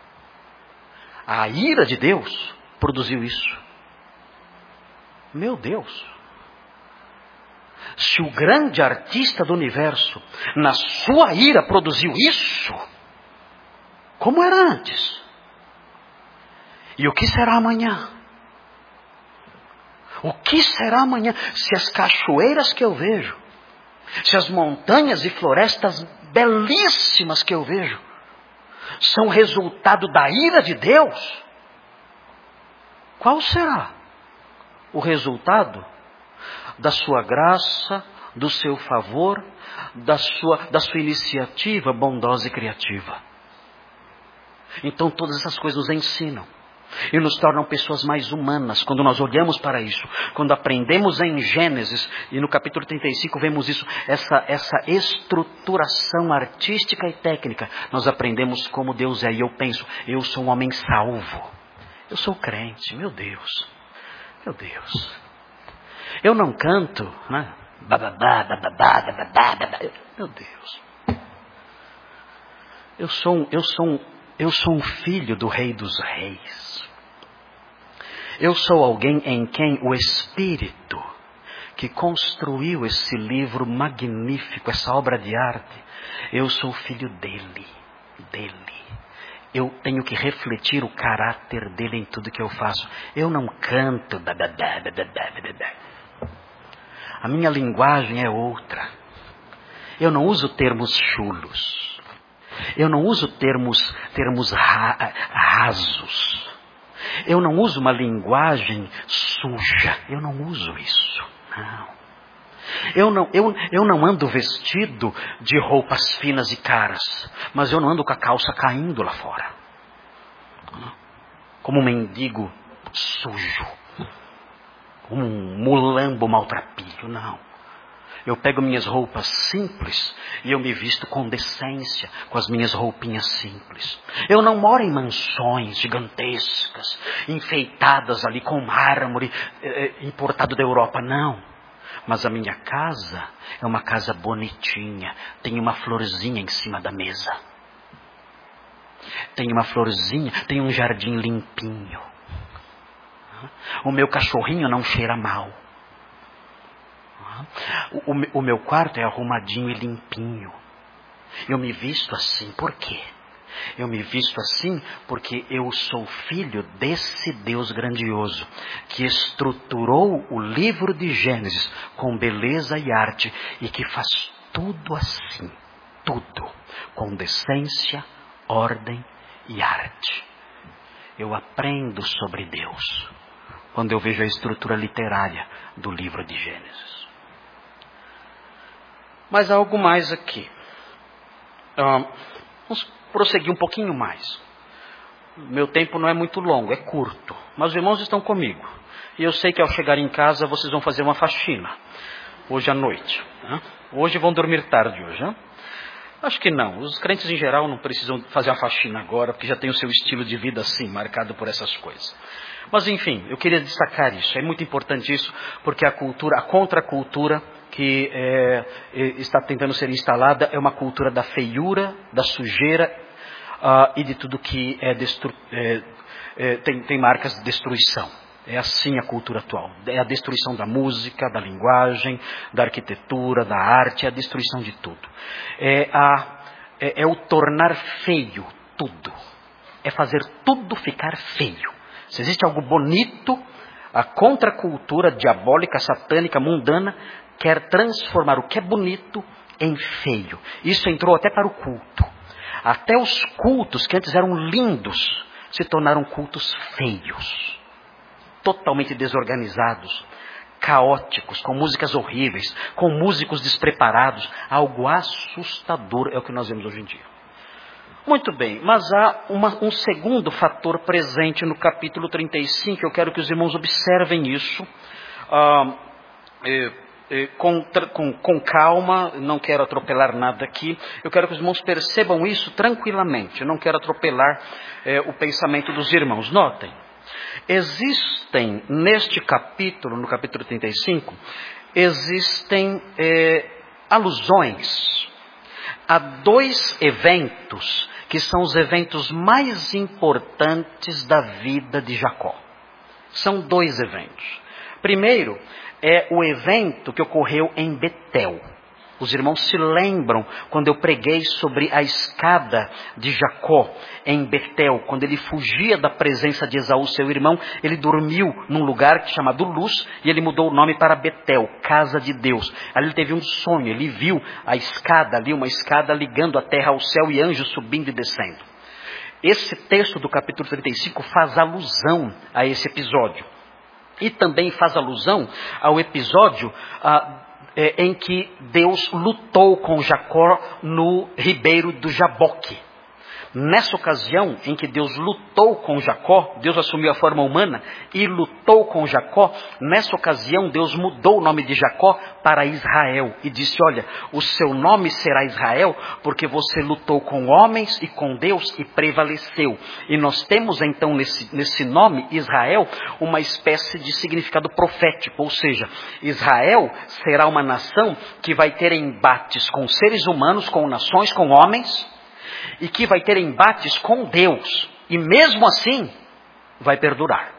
[SPEAKER 1] A ira de Deus produziu isso. Meu Deus! Se o grande artista do universo, na sua ira, produziu isso, como era antes? E o que será amanhã? O que será amanhã se as cachoeiras que eu vejo, se as montanhas e florestas belíssimas que eu vejo, são resultado da ira de Deus? Qual será o resultado da sua graça, do seu favor, da sua, da sua iniciativa bondosa e criativa? Então todas essas coisas nos ensinam e nos tornam pessoas mais humanas quando nós olhamos para isso. Quando aprendemos em Gênesis, e no capítulo trinta e cinco vemos isso, essa, essa estruturação artística e técnica, nós aprendemos como Deus é. E eu penso, eu sou um homem salvo, eu sou crente, meu Deus, meu Deus. Eu não canto, né? Meu Deus. Eu sou um, eu sou um, eu sou um filho do Rei dos Reis. Eu sou alguém em quem o Espírito que construiu esse livro magnífico, essa obra de arte, eu sou filho dele, dele. Eu tenho que refletir o caráter dele em tudo que eu faço. Eu não canto. A minha linguagem é outra. Eu não uso termos chulos. Eu não uso termos, termos ra, rasos. Eu não uso uma linguagem suja. Eu não uso isso. Não. Eu não, eu, eu não ando vestido de roupas finas e caras. Mas eu não ando com a calça caindo lá fora. Como um mendigo sujo. Como um mulambo maltrapilho. Não. Eu pego minhas roupas simples e eu me visto com decência, com as minhas roupinhas simples. Eu não moro em mansões gigantescas, enfeitadas ali com mármore eh, importado da Europa, não. Mas a minha casa é uma casa bonitinha, tem uma florzinha em cima da mesa. Tem uma florzinha, tem um jardim limpinho. O meu cachorrinho não cheira mal. O, o, o meu quarto é arrumadinho e limpinho. Eu me visto assim, por quê? Eu me visto assim porque eu sou filho desse Deus grandioso, que estruturou o livro de Gênesis com beleza e arte, e que faz tudo assim, tudo, com decência, ordem e arte. Eu aprendo sobre Deus quando eu vejo a estrutura literária do livro de Gênesis. Mas há algo mais aqui. Ah, vamos prosseguir um pouquinho mais. Meu tempo não é muito longo, é curto. Mas os irmãos estão comigo. E eu sei que ao chegar em casa vocês vão fazer uma faxina. Hoje à noite. Né? Hoje vão dormir tarde hoje. Né? Acho que não. Os crentes em geral não precisam fazer uma faxina agora, porque já tem o seu estilo de vida assim, marcado por essas coisas. Mas enfim, eu queria destacar isso. É muito importante isso, porque a cultura, a contracultura que é, está tentando ser instalada é uma cultura da feiura, da sujeira uh, e de tudo que é destru, é, é, tem, tem marcas de destruição. É assim a cultura atual. É a destruição da música, da linguagem, da arquitetura, da arte, é a destruição de tudo. É, a, é, é o tornar feio tudo. É fazer tudo ficar feio. Se existe algo bonito, a contracultura diabólica, satânica, mundana, quer transformar o que é bonito em feio. Isso entrou até para o culto. Até os cultos que antes eram lindos se tornaram cultos feios. Totalmente desorganizados, caóticos, com músicas horríveis, com músicos despreparados. Algo assustador é o que nós vemos hoje em dia. Muito bem, mas há uma, um segundo fator presente no capítulo trinta e cinco. Eu quero que os irmãos observem isso ah, é, é, com, com, com calma. Não quero atropelar nada aqui. Eu quero que os irmãos percebam isso tranquilamente. Eu não quero atropelar é, o pensamento dos irmãos. Notem, existem neste capítulo, no capítulo trinta e cinco, existem é, alusões a dois eventos que são os eventos mais importantes da vida de Jacó. São dois eventos. Primeiro é o evento que ocorreu em Betel. Os irmãos se lembram quando eu preguei sobre a escada de Jacó em Betel, quando ele fugia da presença de Esaú, seu irmão, ele dormiu num lugar chamado Luz e ele mudou o nome para Betel, casa de Deus. Ali ele teve um sonho, ele viu a escada ali, uma escada ligando a terra ao céu e anjos subindo e descendo. Esse texto do capítulo trinta e cinco faz alusão a esse episódio. E também faz alusão ao episódio ah, É, em que Deus lutou com Jacó no ribeiro do Jaboque. Nessa ocasião em que Deus lutou com Jacó, Deus assumiu a forma humana e lutou com Jacó. Nessa ocasião Deus mudou o nome de Jacó para Israel e disse: olha, o seu nome será Israel porque você lutou com homens e com Deus e prevaleceu. E nós temos então nesse, nesse nome Israel uma espécie de significado profético, ou seja, Israel será uma nação que vai ter embates com seres humanos, com nações, com homens, e que vai ter embates com Deus, e mesmo assim vai perdurar.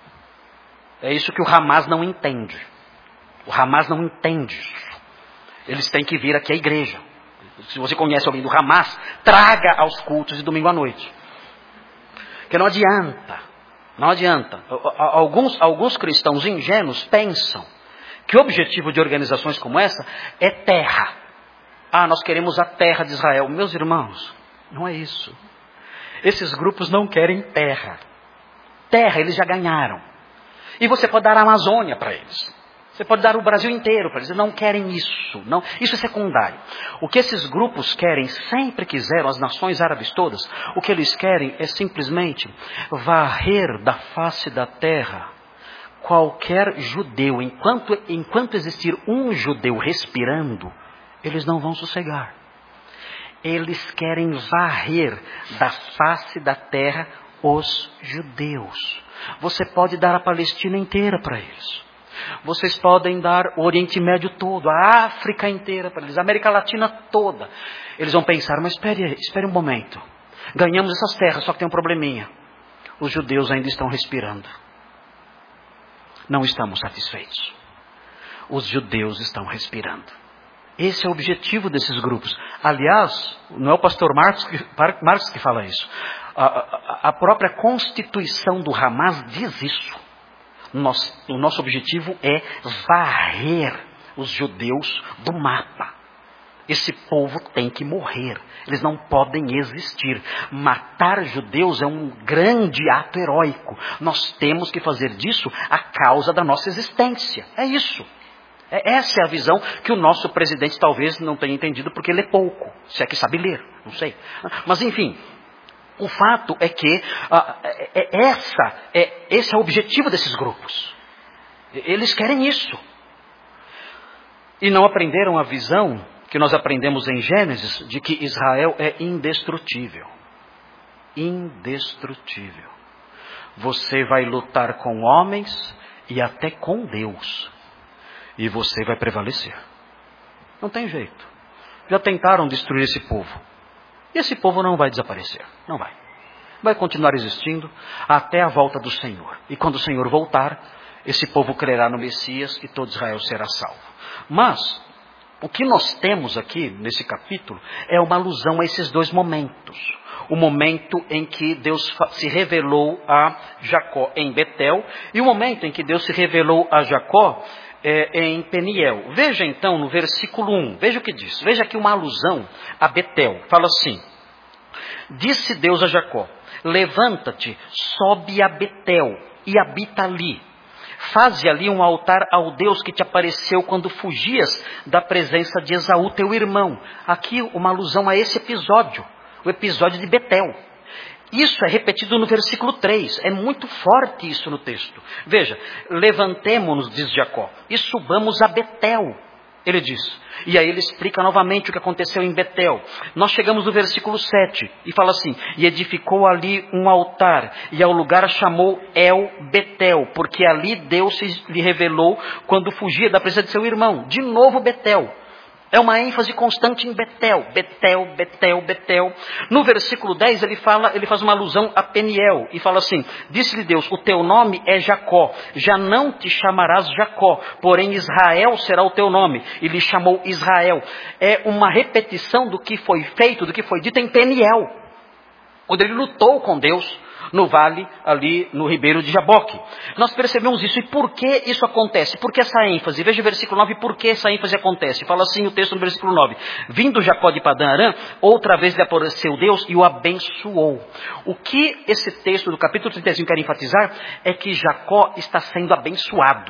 [SPEAKER 1] É isso que o Hamas não entende. O Hamas não entende isso. Eles têm que vir aqui à igreja. Se você conhece alguém do Hamas, traga aos cultos de domingo à noite. Porque não adianta, não adianta. Alguns, alguns cristãos ingênuos pensam que o objetivo de organizações como essa é terra. Ah, nós queremos a terra de Israel. Meus irmãos, não é isso. Esses grupos não querem terra. Terra eles já ganharam. E você pode dar a Amazônia para eles. Você pode dar o Brasil inteiro para eles. Eles não querem isso. Não, isso é secundário. O que esses grupos querem, sempre quiseram, as nações árabes todas, o que eles querem é simplesmente varrer da face da terra qualquer judeu, enquanto, enquanto existir um judeu respirando, eles não vão sossegar. Eles querem varrer da face da terra os judeus. Você pode dar a Palestina inteira para eles. Vocês podem dar o Oriente Médio todo, a África inteira para eles, a América Latina toda. Eles vão pensar, mas espere, espere um momento. Ganhamos essas terras, só que tem um probleminha. Os judeus ainda estão respirando. Não estamos satisfeitos. Os judeus estão respirando. Esse é o objetivo desses grupos. Aliás, não é o pastor Marx que, Marx que fala isso. A, a, a própria Constituição do Hamas diz isso. Nosso, o nosso objetivo é varrer os judeus do mapa. Esse povo tem que morrer. Eles não podem existir. Matar judeus é um grande ato heróico. Nós temos que fazer disso a causa da nossa existência. É isso. É, essa é a visão que o nosso presidente talvez não tenha entendido porque lê pouco. Se é que sabe ler, não sei. Mas enfim, o fato é que ah, é, é essa, é, esse é o objetivo desses grupos. Eles querem isso. E não aprenderam a visão que nós aprendemos em Gênesis, de que Israel é indestrutível. Indestrutível. Você vai lutar com homens e até com Deus. E você vai prevalecer. Não tem jeito. Já tentaram destruir esse povo. E esse povo não vai desaparecer. Não vai. Vai continuar existindo até a volta do Senhor. E quando o Senhor voltar, esse povo crerá no Messias e todo Israel será salvo. Mas o que nós temos aqui nesse capítulo é uma alusão a esses dois momentos. O momento em que Deus se revelou a Jacó em Betel e o momento em que Deus se revelou a Jacó é, em Peniel. Veja então no versículo um, veja o que diz. Veja aqui uma alusão a Betel. Fala assim: disse Deus a Jacó: levanta-te, sobe a Betel e habita ali. Faze ali um altar ao Deus que te apareceu quando fugias da presença de Esaú, teu irmão. Aqui uma alusão a esse episódio, o episódio de Betel. Isso é repetido no versículo três, é muito forte isso no texto. Veja, levantemo-nos, diz Jacó, e subamos a Betel, ele diz. E aí ele explica novamente o que aconteceu em Betel. Nós chegamos no versículo sete e fala assim: e edificou ali um altar, e ao lugar chamou El Betel, porque ali Deus se lhe revelou quando fugia da presença de seu irmão. De novo Betel. É uma ênfase constante em Betel, Betel, Betel, Betel. No versículo dez ele fala, ele faz uma alusão a Peniel e fala assim: disse-lhe Deus, o teu nome é Jacó, já não te chamarás Jacó, porém Israel será o teu nome. E lhe chamou Israel. É uma repetição do que foi feito, do que foi dito em Peniel, quando ele lutou com Deus no vale, ali no ribeiro de Jaboque. Nós percebemos isso. E por que isso acontece? Por que essa ênfase? Veja o versículo nove, por que essa ênfase acontece? Fala assim o texto no versículo nove. Vindo Jacó de Padã Arã, outra vez lhe apareceu Deus e o abençoou. O que esse texto do capítulo trinta e cinco quer enfatizar é que Jacó está sendo abençoado.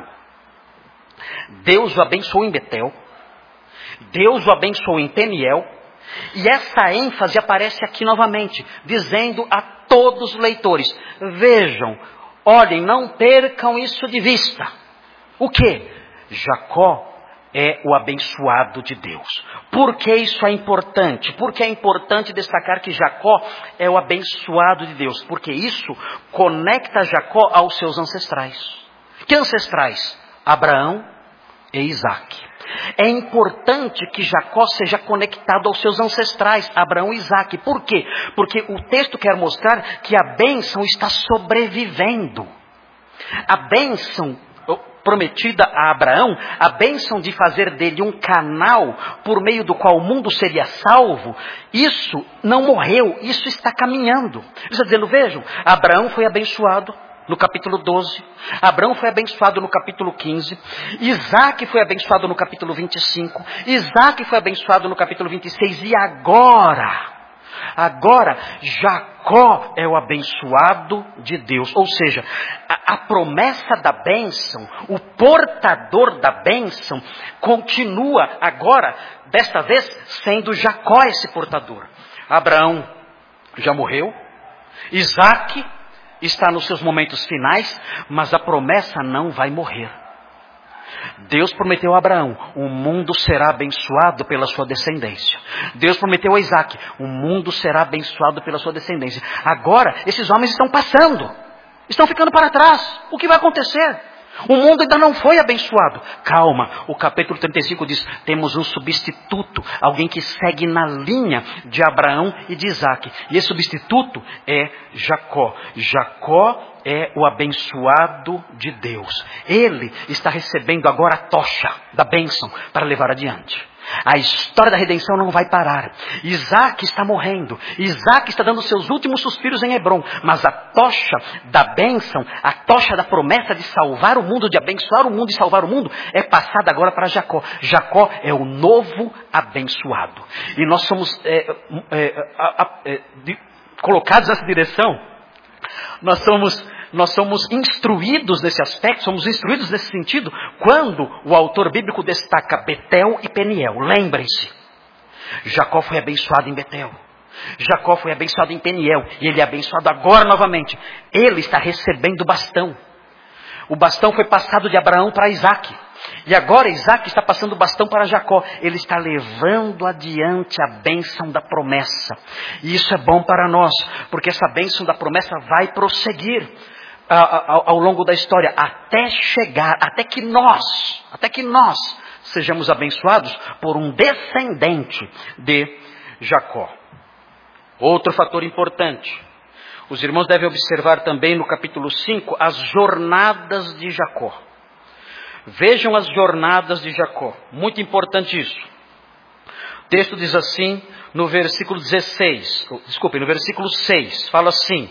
[SPEAKER 1] Deus o abençoou em Betel. Deus o abençoou em Peniel. E essa ênfase aparece aqui novamente, dizendo a todos os leitores: vejam, olhem, não percam isso de vista. O que? Jacó é o abençoado de Deus. Por que isso é importante? Porque é importante destacar que Jacó é o abençoado de Deus. Porque isso conecta Jacó aos seus ancestrais. Que ancestrais? Abraão e Isaque. É importante que Jacó seja conectado aos seus ancestrais, Abraão e Isaque. Por quê? Porque o texto quer mostrar que a bênção está sobrevivendo. A bênção prometida a Abraão, a bênção de fazer dele um canal por meio do qual o mundo seria salvo, isso não morreu, isso está caminhando. Ele está dizendo, vejam, Abraão foi abençoado no capítulo doze, Abraão foi abençoado no capítulo quinze, Isaque foi abençoado no capítulo vinte e cinco, Isaque foi abençoado no capítulo vinte e seis, e agora, agora Jacó é o abençoado de Deus. Ou seja, a, a promessa da bênção, o portador da bênção, continua agora, desta vez, sendo Jacó esse portador. Abraão já morreu, Isaque está nos seus momentos finais, mas a promessa não vai morrer. Deus prometeu a Abraão, o mundo será abençoado pela sua descendência. Deus prometeu a Isaac, o mundo será abençoado pela sua descendência. Agora, esses homens estão passando, estão ficando para trás. O que vai acontecer? O mundo ainda não foi abençoado. Calma, o capítulo trinta e cinco diz, temos um substituto, alguém que segue na linha de Abraão e de Isaac. E esse substituto é Jacó. Jacó é o abençoado de Deus. Ele está recebendo agora a tocha da bênção para levar adiante. A história da redenção não vai parar. Isaac está morrendo. Isaac está dando seus últimos suspiros em Hebrom. Mas a tocha da bênção, a tocha da promessa de salvar o mundo, de abençoar o mundo e salvar o mundo, é passada agora para Jacó. Jacó é o novo abençoado. E nós somos é, é, é, de, colocados nessa direção. Nós somos... Nós somos instruídos nesse aspecto, somos instruídos nesse sentido, quando o autor bíblico destaca Betel e Peniel. Lembrem-se, Jacó foi abençoado em Betel, Jacó foi abençoado em Peniel, e ele é abençoado agora novamente. Ele está recebendo o bastão. O bastão foi passado de Abraão para Isaac. E agora Isaac está passando o bastão para Jacó. Ele está levando adiante a bênção da promessa. E isso é bom para nós, porque essa bênção da promessa vai prosseguir ao, ao longo da história, até chegar, até que nós, até que nós sejamos abençoados por um descendente de Jacó. Outro fator importante. Os irmãos devem observar também no capítulo cinco as jornadas de Jacó. Vejam as jornadas de Jacó. Muito importante isso. O texto diz assim no versículo dezesseis. Desculpe, no versículo seis. Fala assim.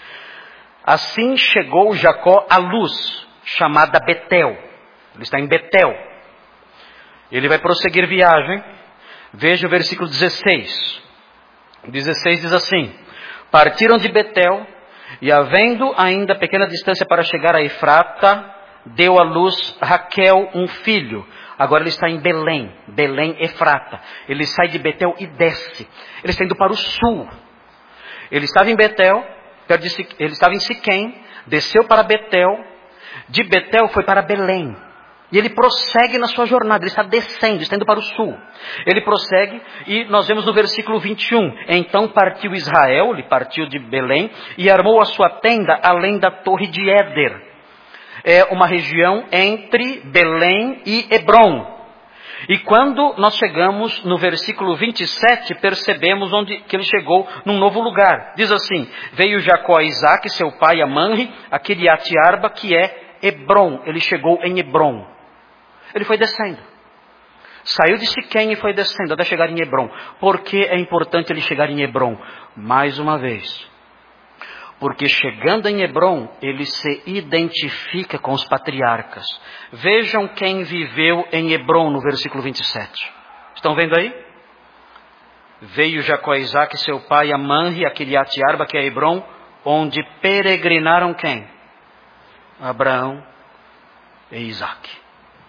[SPEAKER 1] Assim chegou Jacó à luz, chamada Betel. Ele está em Betel. Ele vai prosseguir viagem. Veja o versículo dezesseis. O dezesseis diz assim. Partiram de Betel, e havendo ainda pequena distância para chegar a Efrata, deu à luz Raquel um filho. Agora ele está em Belém, Belém Efrata. Ele sai de Betel e desce. Ele está indo para o sul. Ele estava em Betel, ele estava em Siquém, desceu para Betel, de Betel foi para Belém. E ele prossegue na sua jornada, ele está descendo, está indo para o sul. Ele prossegue e nós vemos no versículo vinte e um. Então partiu Israel, ele partiu de Belém, e armou a sua tenda além da torre de Éder. É uma região entre Belém e Hebrom. E quando nós chegamos no versículo vinte e sete, percebemos onde que ele chegou num novo lugar. Diz assim, veio Jacó a Isaac, seu pai, a Manre, a Quiriate-Arba, que é Hebrom. Ele chegou em Hebrom. Ele foi descendo. Saiu de Siquém e foi descendo até chegar em Hebrom. Por que é importante ele chegar em Hebrom? Mais uma vez. Porque chegando em Hebrom, ele se identifica com os patriarcas. Vejam quem viveu em Hebrom no versículo vinte e sete. Estão vendo aí? Veio Jacó a Isaac, seu pai, a Manre, a Quiriate-Arba, que é Hebrom, onde peregrinaram quem? Abraão e Isaac.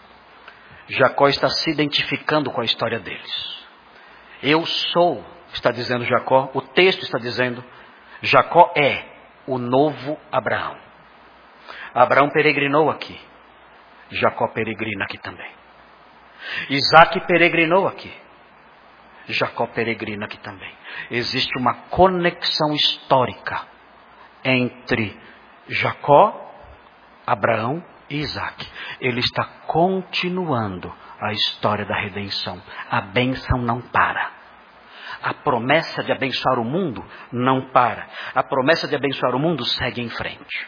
[SPEAKER 1] Jacó está se identificando com a história deles. Eu sou, está dizendo Jacó, o texto está dizendo, Jacó é o novo Abraão. Abraão peregrinou aqui. Jacó peregrina aqui também. Isaac peregrinou aqui. Jacó peregrina aqui também. Existe uma conexão histórica entre Jacó, Abraão e Isaac. Ele está continuando a história da redenção. A bênção não para. A promessa de abençoar o mundo não para. A promessa de abençoar o mundo segue em frente.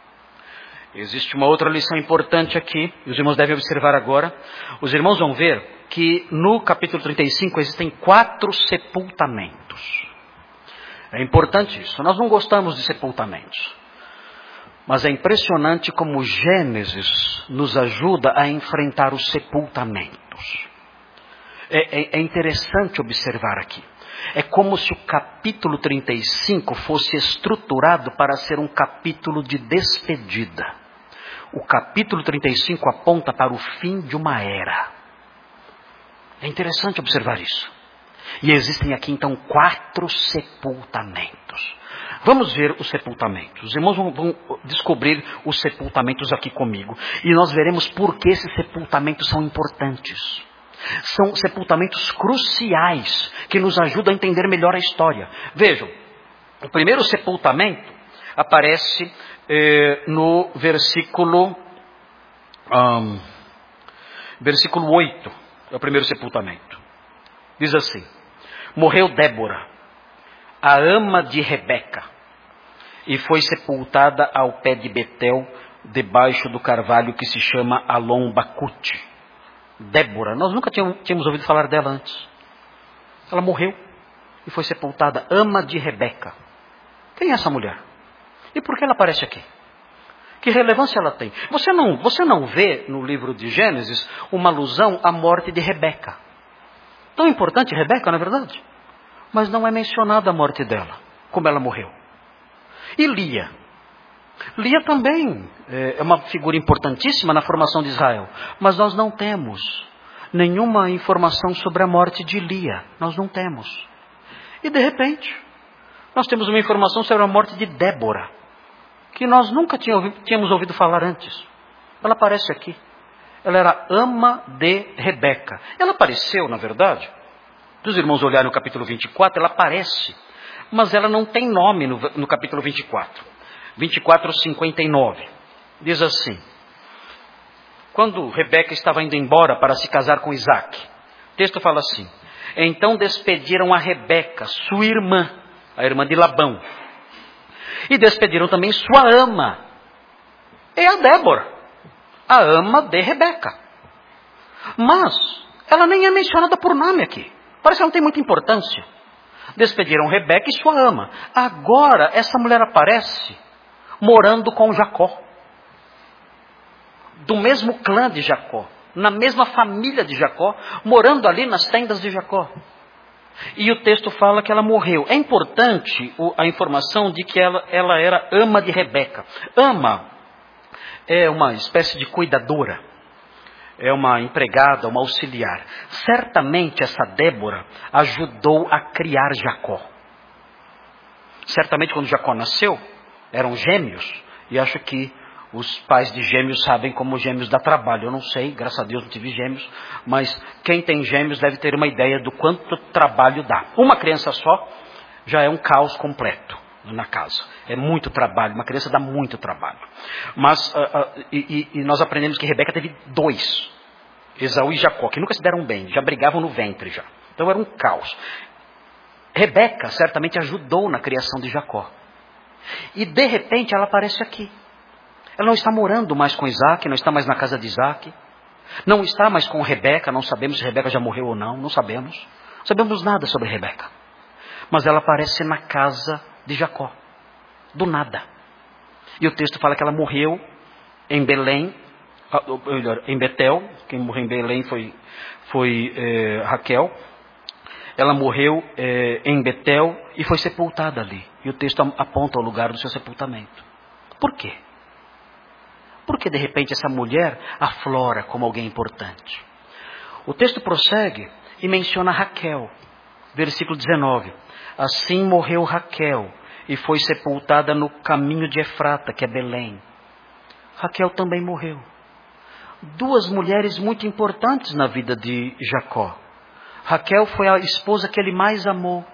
[SPEAKER 1] Existe uma outra lição importante aqui, e os irmãos devem observar agora. Os irmãos vão ver que no capítulo trinta e cinco existem quatro sepultamentos. É importante isso. Nós não gostamos de sepultamentos. Mas é impressionante como Gênesis nos ajuda a enfrentar os sepultamentos. É, é, é interessante observar aqui. É como se o capítulo trinta e cinco fosse estruturado para ser um capítulo de despedida. O capítulo trinta e cinco aponta para o fim de uma era. É interessante observar isso. E existem aqui então quatro sepultamentos. Vamos ver os sepultamentos. Os irmãos vão, vão descobrir os sepultamentos aqui comigo. E nós veremos por que esses sepultamentos são importantes. São sepultamentos cruciais que nos ajudam a entender melhor a história. Vejam, o primeiro sepultamento aparece eh, no versículo, um, versículo oito. É o primeiro sepultamento. Diz assim: morreu Débora, a ama de Rebeca, e foi sepultada ao pé de Betel, debaixo do carvalho que se chama Alon-Bacute. Débora, nós nunca tínhamos, tínhamos ouvido falar dela antes. Ela morreu e foi sepultada, ama de Rebeca. Quem é essa mulher? E por que ela aparece aqui? Que relevância ela tem? Você não, você não vê no livro de Gênesis uma alusão à morte de Rebeca. Tão importante Rebeca, não é verdade? Mas não é mencionada a morte dela, como ela morreu. E Lia? Lia também é uma figura importantíssima na formação de Israel. Mas nós não temos nenhuma informação sobre a morte de Lia. Nós não temos. E de repente, nós temos uma informação sobre a morte de Débora, que nós nunca tínhamos ouvido falar antes. Ela aparece aqui. Ela era ama de Rebeca. Ela apareceu, na verdade, se os irmãos olharem no capítulo vinte e quatro, ela aparece, mas ela não tem nome no, no capítulo vinte e quatro. vinte e quatro, cinquenta e nove. Diz assim: quando Rebeca estava indo embora para se casar com Isaac, o texto fala assim: então despediram a Rebeca, sua irmã, a irmã de Labão, e despediram também sua ama, é a Débora, a ama de Rebeca. Mas ela nem é mencionada por nome aqui. Parece que não tem muita importância. Despediram Rebeca e sua ama. Agora essa mulher aparece morando com Jacó. Do mesmo clã de Jacó. Na mesma família de Jacó. Morando ali nas tendas de Jacó. E o texto fala que ela morreu. É importante a informação de que ela, ela era ama de Rebeca. Ama é uma espécie de cuidadora. É uma empregada, uma auxiliar. Certamente essa Débora ajudou a criar Jacó. Certamente quando Jacó nasceu, eram gêmeos. E acho que os pais de gêmeos sabem como gêmeos dá trabalho. Eu não sei, graças a Deus não tive gêmeos. Mas quem tem gêmeos deve ter uma ideia do quanto trabalho dá. Uma criança só já é um caos completo na casa. É muito trabalho, uma criança dá muito trabalho. Mas, uh, uh, e, e nós aprendemos que Rebeca teve dois, Esaú e Jacó, que nunca se deram bem, já brigavam no ventre já. Então era um caos. Rebeca certamente ajudou na criação de Jacó. E de repente ela aparece aqui. Ela não está morando mais com Isaac, não está mais na casa de Isaac. Não está mais com Rebeca, não sabemos se Rebeca já morreu ou não, não sabemos. Não sabemos nada sobre Rebeca. Mas ela aparece na casa de Jacó, do nada. E o texto fala que ela morreu em Belém, em Betel. Quem morreu em Belém foi, foi é, Raquel. Ela morreu é, em Betel e foi sepultada ali. E o texto aponta o lugar do seu sepultamento. Por quê? Porque de repente essa mulher aflora como alguém importante. O texto prossegue e menciona Raquel. Versículo dezenove. Assim morreu Raquel e foi sepultada no caminho de Efrata, que é Belém. Raquel também morreu. Duas mulheres muito importantes na vida de Jacó. Raquel foi a esposa que ele mais amou.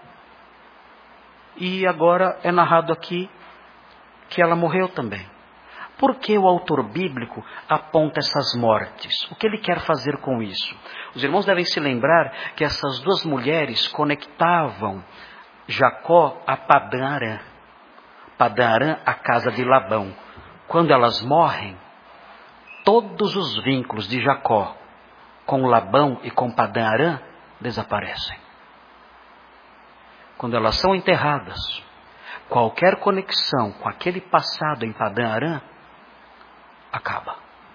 [SPEAKER 1] E agora é narrado aqui que ela morreu também. Por que o autor bíblico aponta essas mortes? O que ele quer fazer com isso? Os irmãos devem se lembrar que essas duas mulheres conectavam Jacó a Padã-Arã. Padã-Arã, a casa de Labão. Quando elas morrem, todos os vínculos de Jacó com Labão e com Padã-Arã desaparecem. Quando elas são enterradas, qualquer conexão com aquele passado em Padã-Arã acaba.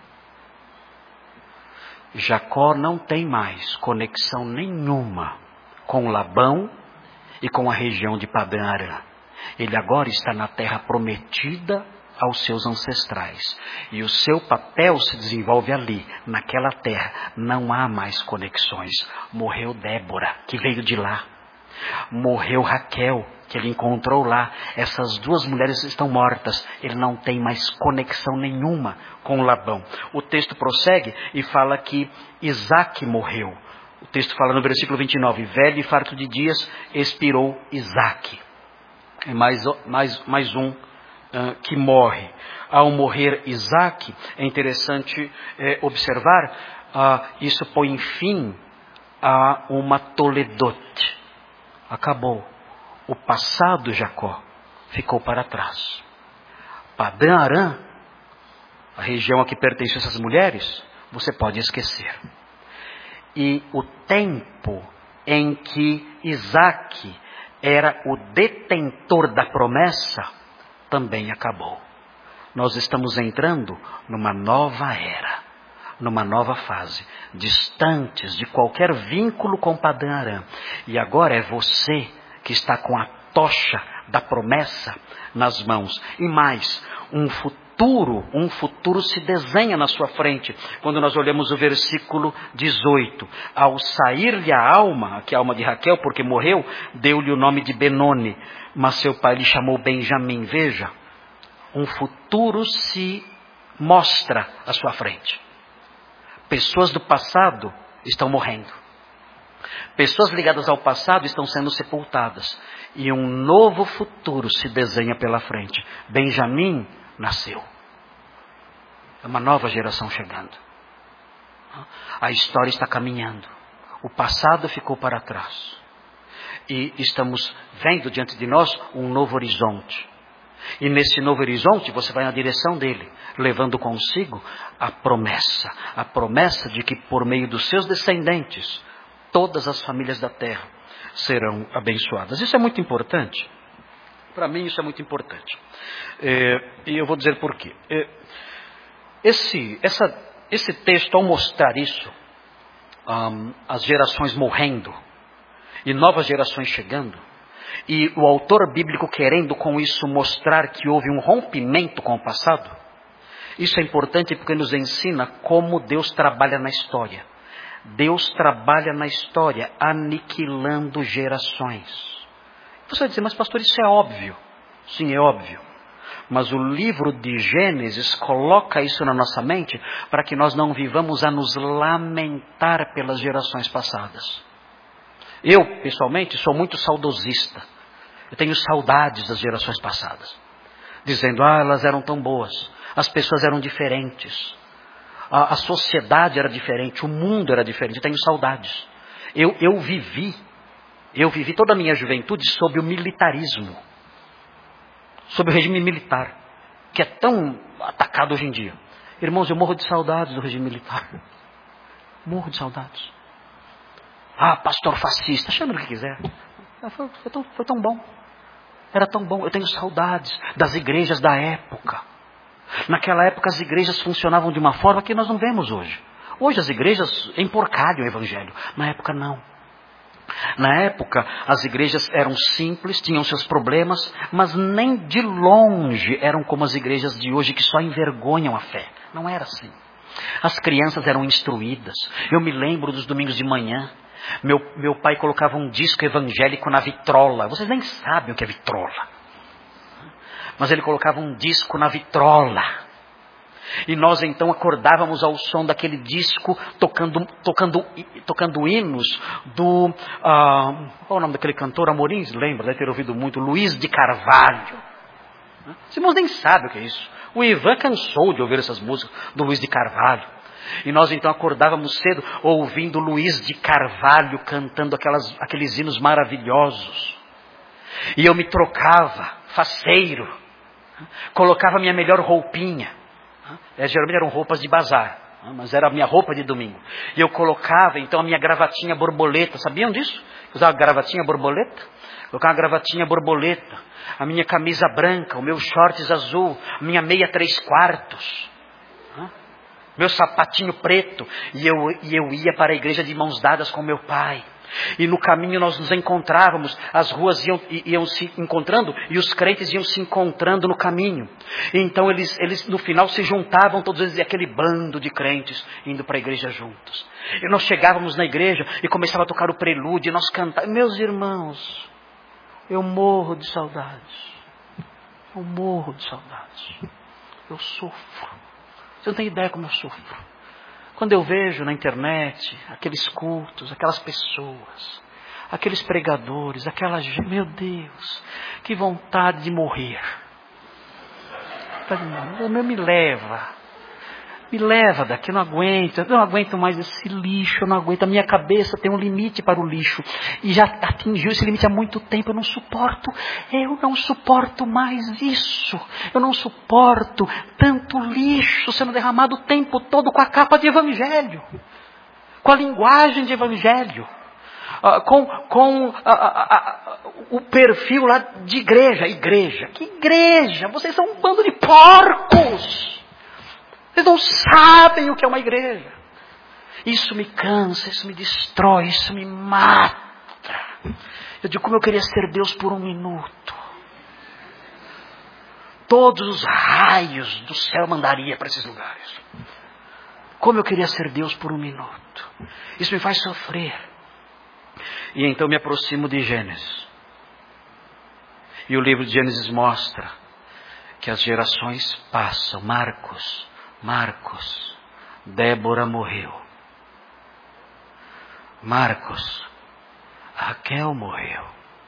[SPEAKER 1] Jacó não tem mais conexão nenhuma com Labão e com a região de Padã-Arã. Ele agora está na terra prometida aos seus ancestrais. E o seu papel se desenvolve ali, naquela terra. Não há mais conexões. Morreu Débora, que veio de lá. Morreu Raquel, que ele encontrou lá. Essas duas mulheres estão mortas. Ele não tem mais conexão nenhuma com Labão. O texto prossegue e fala que Isaque morreu. O texto fala no versículo vinte e nove, velho e farto de dias, expirou Isaque. É mais, mais, mais um uh, que morre. Ao morrer Isaque, é interessante é, observar, uh, isso põe fim a uma Toledote. Acabou. O passado Jacó ficou para trás. Padã Arã, a região a que pertencem essas mulheres, você pode esquecer. E o tempo em que Isaque era o detentor da promessa, também acabou. Nós estamos entrando numa nova era, numa nova fase, distantes de qualquer vínculo com Padã Arã. E agora é você que está com a tocha da promessa nas mãos. E mais, um futuro, um futuro se desenha na sua frente. Quando nós olhamos o versículo dezoito. Ao sair-lhe a alma, que é a alma de Raquel, porque morreu, deu-lhe o nome de Benoni. Mas seu pai lhe chamou Benjamim. Veja, um futuro se mostra à sua frente. Pessoas do passado estão morrendo. Pessoas ligadas ao passado estão sendo sepultadas. E um novo futuro se desenha pela frente. Benjamim nasceu. É uma nova geração chegando. A história está caminhando. O passado ficou para trás. E estamos vendo diante de nós um novo horizonte. E nesse novo horizonte você vai na direção dele, levando consigo a promessa. A promessa de que por meio dos seus descendentes, todas as famílias da terra serão abençoadas. Isso é muito importante. Para mim isso é muito importante. É, e eu vou dizer por quê. É, esse, essa, esse texto, ao mostrar isso, um, as gerações morrendo e novas gerações chegando, e o autor bíblico querendo com isso mostrar que houve um rompimento com o passado, isso é importante porque nos ensina como Deus trabalha na história. Deus trabalha na história, aniquilando gerações. Você vai dizer, mas pastor, isso é óbvio. Sim, é óbvio. Mas o livro de Gênesis coloca isso na nossa mente para que nós não vivamos a nos lamentar pelas gerações passadas. Eu, pessoalmente, sou muito saudosista. Eu tenho saudades das gerações passadas. Dizendo, ah, elas eram tão boas. As pessoas eram diferentes. A, a sociedade era diferente. O mundo era diferente. Eu tenho saudades. Eu, eu vivi, eu vivi toda a minha juventude sob o militarismo. Sob o regime militar. Que é tão atacado hoje em dia. Irmãos, eu morro de saudades do regime militar. Morro de saudades. Ah, pastor fascista, chama o que quiser. Foi, foi, tão, foi tão bom. Era tão bom. Eu tenho saudades das igrejas da época. Naquela época as igrejas funcionavam de uma forma que nós não vemos hoje. Hoje as igrejas emporcalham o evangelho. Na época não. Na época as igrejas eram simples, tinham seus problemas, mas nem de longe eram como as igrejas de hoje que só envergonham a fé. Não era assim. As crianças eram instruídas. Eu me lembro dos domingos de manhã. Meu, meu pai colocava um disco evangélico na vitrola. Vocês nem sabem o que é vitrola. Mas ele colocava um disco na vitrola. E nós então acordávamos ao som daquele disco, tocando, tocando, tocando hinos do... Uh, qual é o nome daquele cantor? Amorim? Lembra? Deve ter ouvido muito. Luiz de Carvalho. Os irmãos nem sabem o que é isso. O Ivan cansou de ouvir essas músicas do Luiz de Carvalho. E nós então acordávamos cedo ouvindo Luiz de Carvalho cantando aquelas, aqueles hinos maravilhosos. E eu me trocava, faceiro, colocava minha melhor roupinha. É, geralmente eram roupas de bazar, mas era a minha roupa de domingo. E eu colocava então a minha gravatinha borboleta. Sabiam disso? Eu usava gravatinha borboleta. Colocava uma gravatinha borboleta, a minha camisa branca, o meu shorts azul, a minha meia três quartos. Meu sapatinho preto, e eu, e eu ia para a igreja de mãos dadas com meu pai. E no caminho nós nos encontrávamos, as ruas iam, iam se encontrando e os crentes iam se encontrando no caminho. E então eles, eles no final se juntavam todos eles, aquele bando de crentes indo para a igreja juntos. E nós chegávamos na igreja e começava a tocar o prelúdio e nós cantávamos. Meus irmãos, eu morro de saudades. Eu morro de saudades. Eu sofro. Você não tem ideia como eu sofro. Quando eu vejo na internet aqueles cultos, aquelas pessoas, aqueles pregadores, aquelas... Meu Deus, que vontade de morrer. Me leva. Me leva daqui, eu não aguento. Eu não aguento mais esse lixo, eu não aguento. A minha cabeça tem um limite para o lixo. E já atingiu esse limite há muito tempo. Eu não suporto. Eu não suporto mais isso. Eu não suporto tanto lixo sendo derramado o tempo todo com a capa de evangelho. Com a linguagem de evangelho. Uh, com com uh, uh, uh, uh, o perfil lá de igreja. Igreja. Que igreja? Vocês são um bando de porcos. Vocês não sabem o que é uma igreja. Isso me cansa, isso me destrói, isso me mata. Eu digo, como eu queria ser Deus por um minuto. Todos os raios do céu mandaria para esses lugares. Como eu queria ser Deus por um minuto. Isso me faz sofrer. E então me aproximo de Gênesis. E o livro de Gênesis mostra que as gerações passam. Marcos... Marcos, Débora morreu. Marcos, Raquel morreu.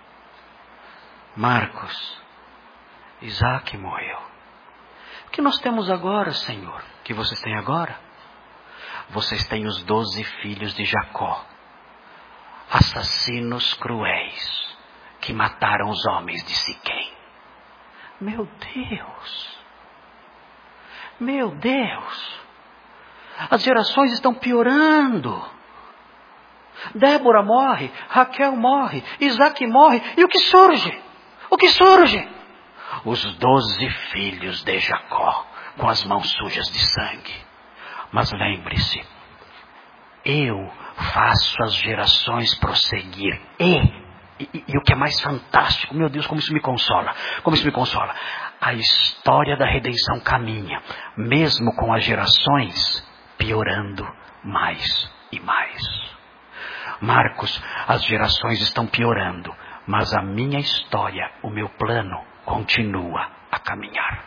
[SPEAKER 1] Marcos, Isaac morreu. O que nós temos agora, Senhor? O que vocês têm agora? Vocês têm os doze filhos de Jacó, assassinos cruéis, que mataram os homens de Siquém. Meu Deus! Meu Deus, as gerações estão piorando. Débora morre, Raquel morre, Isaac morre. E o que surge? O que surge? Os doze filhos de Jacó, com as mãos sujas de sangue. Mas lembre-se, eu faço as gerações prosseguir. E, e, e o que é mais fantástico, meu Deus, como isso me consola. Como isso me consola. A história da redenção caminha, mesmo com as gerações piorando mais e mais. Marcos, as gerações estão piorando, mas a minha história, o meu plano, continua a caminhar.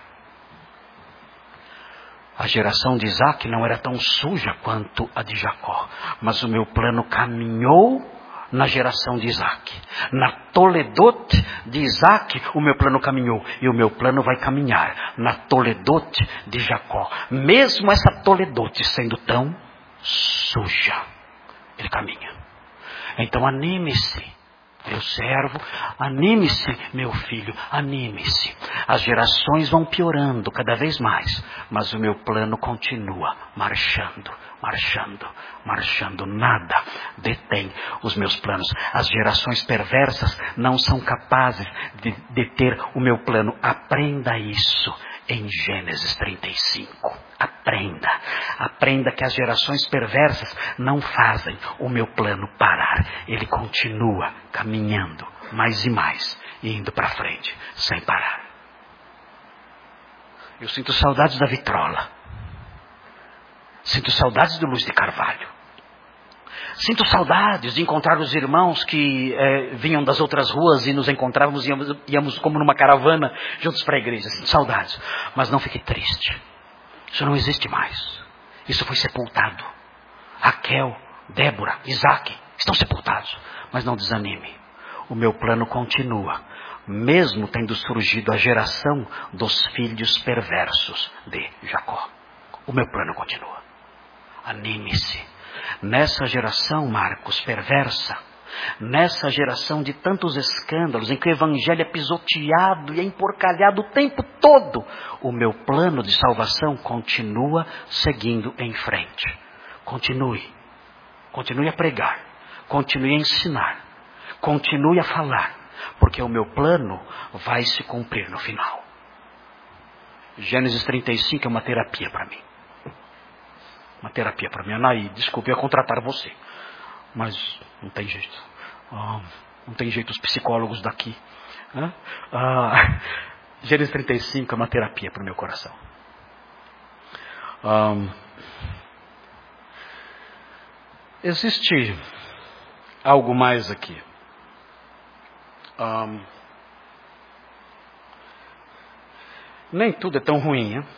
[SPEAKER 1] A geração de Isaac não era tão suja quanto a de Jacó, mas o meu plano caminhou na geração de Isaac. Na Toledote de Isaac, o meu plano caminhou. E o meu plano vai caminhar na Toledote de Jacó. Mesmo essa Toledote sendo tão suja, ele caminha. Então anime-se, meu servo, anime-se, meu filho, anime-se. As gerações vão piorando cada vez mais, mas o meu plano continua marchando, marchando, marchando. Nada detém os meus planos. As gerações perversas não são capazes de deter o meu plano. Aprenda isso em Gênesis trinta e cinco. Aprenda. Aprenda que as gerações perversas não fazem o meu plano parar. Ele continua caminhando mais e mais e indo para frente sem parar. Eu sinto saudades da vitrola. Sinto saudades do Luiz de Carvalho. Sinto saudades de encontrar os irmãos que eh, vinham das outras ruas e nos encontrávamos e íamos, íamos como numa caravana juntos para a igreja. Sinto saudades. Mas não fique triste. Isso não existe mais. Isso foi sepultado. Raquel, Débora, Isaac estão sepultados. Mas não desanime. O meu plano continua. Mesmo tendo surgido a geração dos filhos perversos de Jacó. O meu plano continua. Anime-se. Nessa geração, Marcos, perversa, nessa geração de tantos escândalos, em que o evangelho é pisoteado e é emporcalhado o tempo todo, o meu plano de salvação continua seguindo em frente. Continue. Continue a pregar. Continue a ensinar. Continue a falar. Porque o meu plano vai se cumprir no final. Gênesis trinta e cinco é uma terapia para mim. Uma terapia para mim. Anaí, desculpe, eu ia contratar você. mas não tem jeito. Ah, não tem jeito, os psicólogos daqui. Ah, Gênesis trinta e cinco é uma terapia para o meu coração. Ah, existe algo mais aqui. Ah, nem tudo é tão ruim, hein?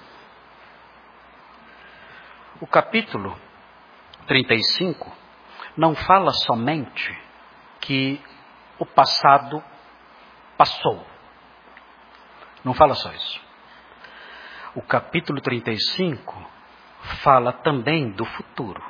[SPEAKER 1] O capítulo trinta e cinco não fala somente que o passado passou. Não fala só isso. O capítulo trinta e cinco fala também do futuro.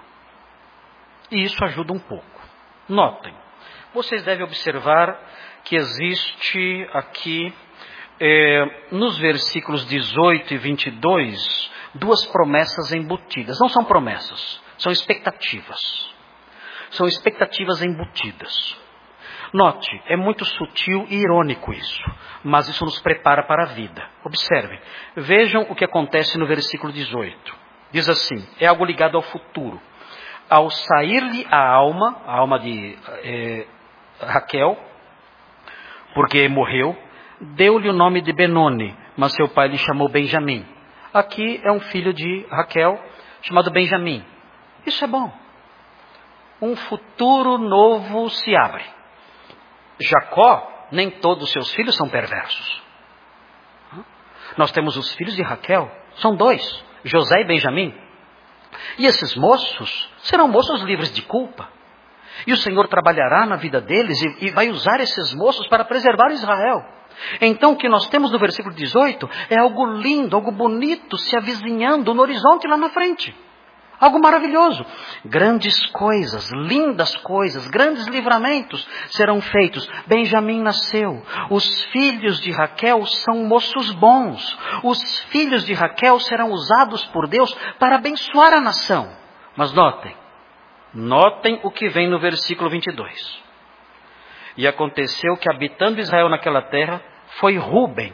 [SPEAKER 1] E isso ajuda um pouco. Notem, vocês devem observar que existe aqui, é, nos versículos dezoito e vinte e dois, duas promessas embutidas. Não são promessas, são expectativas. São expectativas embutidas. Note, é muito sutil e irônico isso, mas isso nos prepara para a vida. Observem, vejam o que acontece no versículo dezoito. Diz assim, é algo ligado ao futuro. Ao sair-lhe a alma, a alma de é, Raquel, porque morreu, deu-lhe o nome de Benoni, mas seu pai lhe chamou Benjamim. Aqui é um filho de Raquel chamado Benjamim. Isso é bom. Um futuro novo se abre. Jacó, nem todos os seus filhos são perversos. Nós temos os filhos de Raquel, são dois, José e Benjamim. E esses moços serão moços livres de culpa. E o Senhor trabalhará na vida deles e, e vai usar esses moços para preservar Israel. Então o que nós temos no versículo dezoito é algo lindo, algo bonito se avizinhando no horizonte lá na frente. Algo maravilhoso. Grandes coisas, lindas coisas, grandes livramentos serão feitos. Benjamim nasceu. Os filhos de Raquel são moços bons. Os filhos de Raquel serão usados por Deus para abençoar a nação. Mas notem, notem o que vem no versículo vinte e dois. E aconteceu que, habitando Israel naquela terra, foi Rúben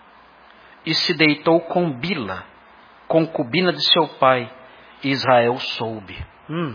[SPEAKER 1] e se deitou com Bila, concubina de seu pai. Israel soube. Hum.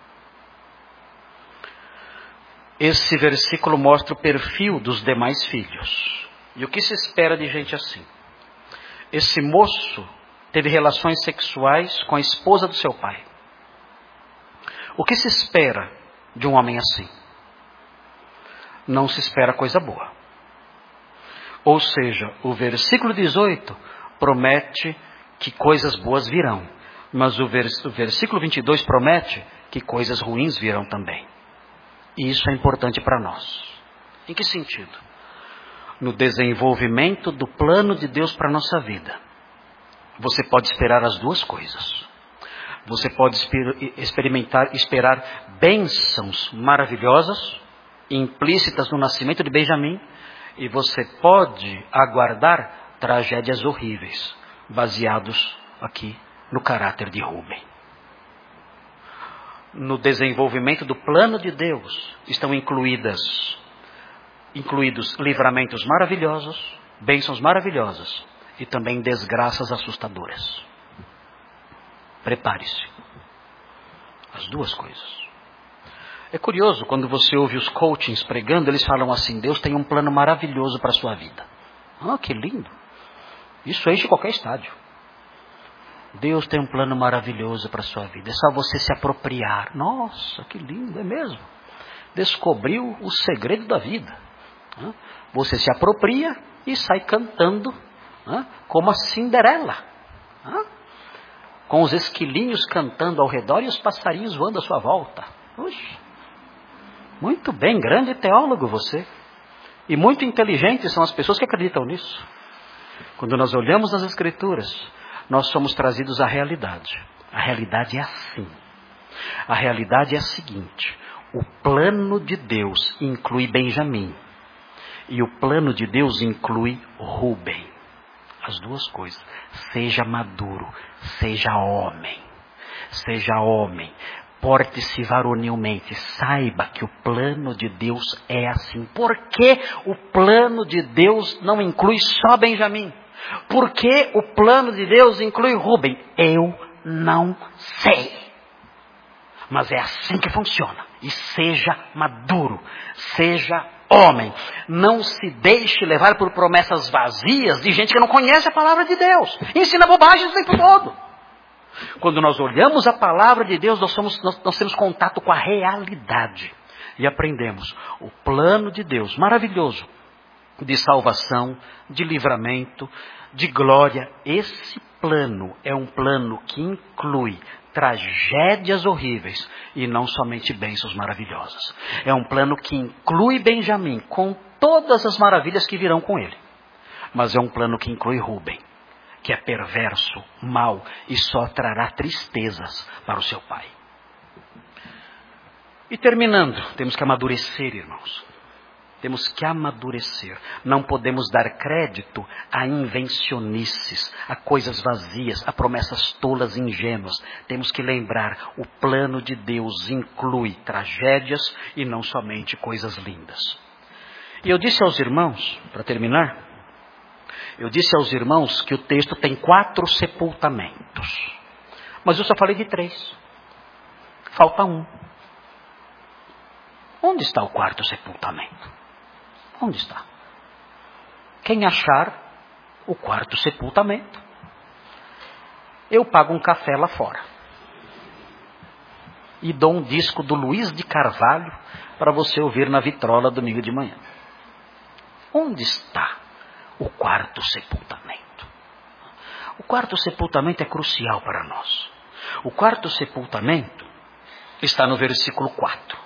[SPEAKER 1] Esse versículo mostra o perfil dos demais filhos. E o que se espera de gente assim? Esse moço teve relações sexuais com a esposa do seu pai. O que se espera de um homem assim? Não se espera coisa boa. Ou seja, o versículo dezoito promete que coisas boas virão. Mas o, vers, o versículo vinte e dois promete que coisas ruins virão também. E isso é importante para nós. Em que sentido? No desenvolvimento do plano de Deus para a nossa vida. Você pode esperar as duas coisas. Você pode experimentar, esperar bênçãos maravilhosas, implícitas no nascimento de Benjamim, e você pode aguardar tragédias horríveis, baseados aqui no caráter de Rúben. No desenvolvimento do plano de Deus estão incluídas, incluídos livramentos maravilhosos, bênçãos maravilhosas e também desgraças assustadoras. Prepare-se. As duas coisas. É curioso, quando você ouve os coachings pregando, eles falam assim, Deus tem um plano maravilhoso para a sua vida. Ah, que lindo. Isso enche qualquer estádio. Deus tem um plano maravilhoso para a sua vida. É só você se apropriar. Nossa, que lindo, é mesmo. Descobriu o segredo da vida. Você se apropria e sai cantando como a Cinderela. Com os esquilinhos cantando ao redor e os passarinhos voando à sua volta. Ux, muito bem, grande teólogo você. E muito inteligentes são as pessoas que acreditam nisso. Quando nós olhamos nas Escrituras, nós somos trazidos à realidade. A realidade é assim. A realidade é a seguinte. O plano de Deus inclui Benjamim. E o plano de Deus inclui Rúben. As duas coisas. Seja maduro. Seja homem. Seja homem. Porte-se varonilmente. Saiba que o plano de Deus é assim. Por que o plano de Deus não inclui só Benjamim? Por que o plano de Deus inclui Rúben? Eu não sei. Mas é assim que funciona. E seja maduro, seja homem. Não se deixe levar por promessas vazias de gente que não conhece a palavra de Deus. Ensina bobagem o tempo todo. Quando nós olhamos a palavra de Deus, nós, somos, nós, nós temos contato com a realidade. E aprendemos o plano de Deus maravilhoso de salvação, de livramento, de glória. Esse plano é um plano que inclui tragédias horríveis e não somente bênçãos maravilhosas. É um plano que inclui Benjamim com todas as maravilhas que virão com ele. Mas é um plano que inclui Rúben, que é perverso, mau e só trará tristezas para o seu pai. E terminando, temos que amadurecer, irmãos. Temos que amadurecer. Não podemos dar crédito a invencionices, a coisas vazias, a promessas tolas e ingênuas. Temos que lembrar, o plano de Deus inclui tragédias e não somente coisas lindas. E eu disse aos irmãos, para terminar, eu disse aos irmãos que o texto tem quatro sepultamentos. Mas eu só falei de três. Falta um. Onde está o quarto sepultamento? Onde está? Quem achar o quarto sepultamento, eu pago um café lá fora. E dou um disco do Luiz de Carvalho para você ouvir na vitrola domingo de manhã. Onde está o quarto sepultamento? O quarto sepultamento é crucial para nós. O quarto sepultamento está no versículo quatro.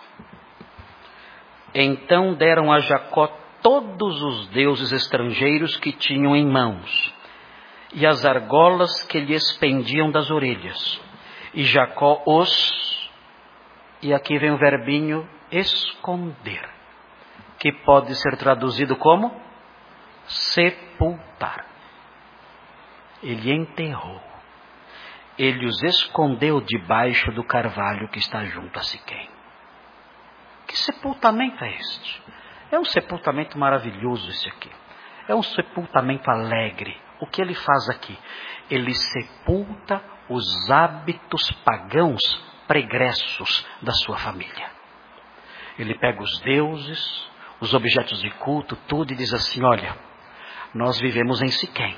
[SPEAKER 1] Então deram a Jacó todos os deuses estrangeiros que tinham em mãos, e as argolas que lhes pendiam das orelhas. E Jacó os, e aqui vem o verbinho esconder, que pode ser traduzido como sepultar. Ele enterrou. Ele os escondeu debaixo do carvalho que está junto a Siquém. Que sepultamento é este? É um sepultamento maravilhoso esse aqui. É um sepultamento alegre. O que ele faz aqui? Ele sepulta os hábitos pagãos pregressos da sua família. Ele pega os deuses, os objetos de culto, tudo, e diz assim: olha, nós vivemos em Siquém.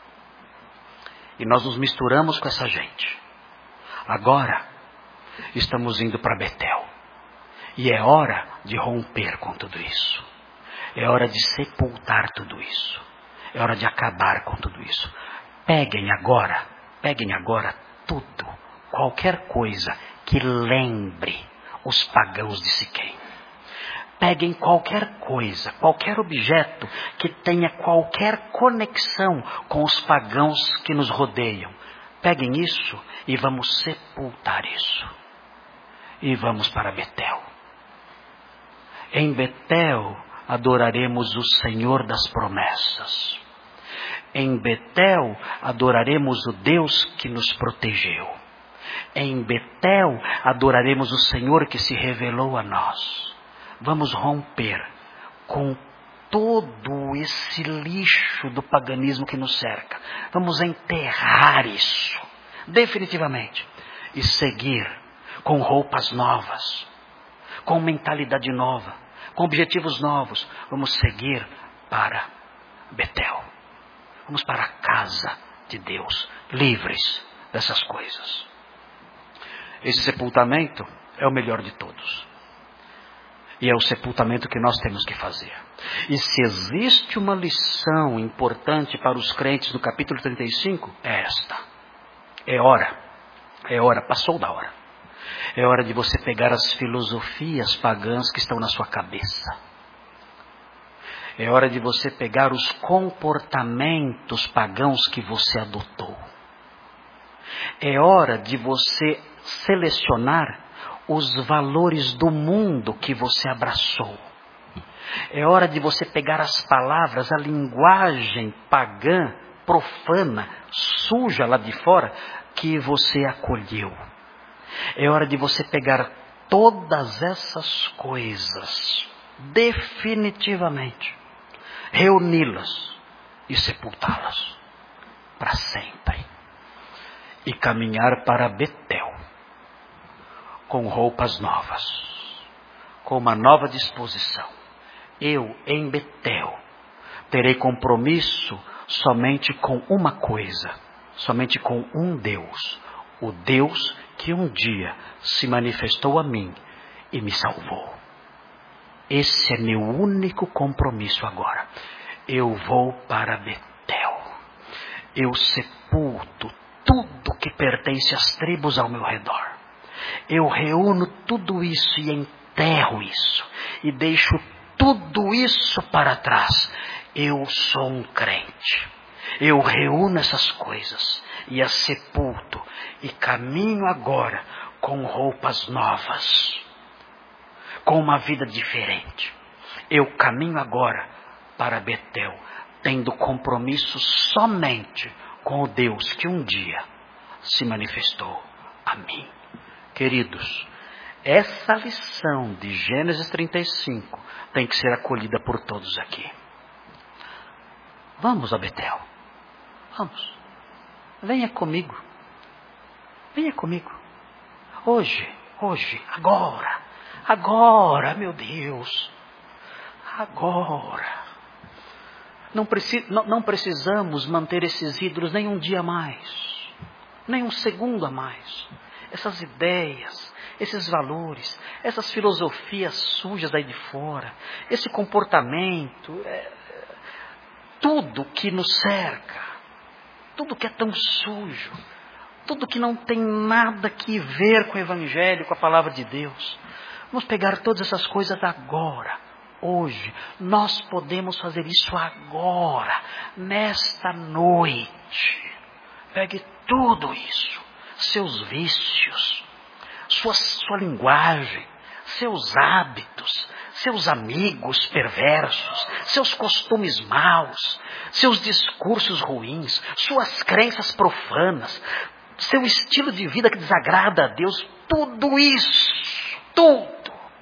[SPEAKER 1] E nós nos misturamos com essa gente. Agora, estamos indo para Betel. E é hora de romper com tudo isso. É hora de sepultar tudo isso. É hora de acabar com tudo isso. Peguem agora, peguem agora tudo, qualquer coisa que lembre os pagãos de Siquém. Peguem qualquer coisa, qualquer objeto que tenha qualquer conexão com os pagãos que nos rodeiam. Peguem isso e vamos sepultar isso. E vamos para Betel. Em Betel adoraremos o Senhor das promessas. Em Betel adoraremos o Deus que nos protegeu. Em Betel adoraremos o Senhor que se revelou a nós. Vamos romper com todo esse lixo do paganismo que nos cerca. Vamos enterrar isso, definitivamente, e seguir com roupas novas, com mentalidade nova, com objetivos novos. Vamos seguir para Betel. Vamos para a casa de Deus, livres dessas coisas. Esse sepultamento é o melhor de todos. E é o sepultamento que nós temos que fazer. E se existe uma lição importante para os crentes no capítulo trinta e cinco, é esta. É hora, é hora, passou da hora. É hora de você pegar as filosofias pagãs que estão na sua cabeça. É hora de você pegar os comportamentos pagãos que você adotou. É hora de você selecionar os valores do mundo que você abraçou. É hora de você pegar as palavras, a linguagem pagã, profana, suja lá de fora, que você acolheu. É hora de você pegar todas essas coisas, definitivamente, reuni-las e sepultá-las para sempre. E caminhar para Betel, com roupas novas, com uma nova disposição. Eu, em Betel, terei compromisso somente com uma coisa, somente com um Deus, o Deus que um dia se manifestou a mim e me salvou. Esse é meu único compromisso agora. Eu vou para Betel. Eu sepulto tudo que pertence às tribos ao meu redor. Eu reúno tudo isso e enterro isso. E deixo tudo isso para trás. Eu sou um crente. Eu reúno essas coisas e as sepulto. E caminho agora com roupas novas. Com uma vida diferente. Eu caminho agora para Betel, tendo compromisso somente com o Deus que um dia se manifestou a mim. Queridos, essa lição de Gênesis trinta e cinco tem que ser acolhida por todos aqui. Vamos a Betel. Vamos. Venha comigo. Venha comigo. Hoje, hoje, agora. Agora, meu Deus. Agora. Não, preci, não, não precisamos manter esses ídolos nem um dia a mais. Nem um segundo a mais. Essas ideias, esses valores, essas filosofias sujas aí de fora, esse comportamento, é, tudo que nos cerca, tudo que é tão sujo, tudo que não tem nada que ver com o Evangelho, com a palavra de Deus. Vamos pegar todas essas coisas agora, hoje. Nós podemos fazer isso agora, nesta noite. Pegue tudo isso, seus vícios, sua, sua linguagem, seus hábitos, seus amigos perversos, seus costumes maus, seus discursos ruins, suas crenças profanas, seu estilo de vida que desagrada a Deus, tudo isso, tudo.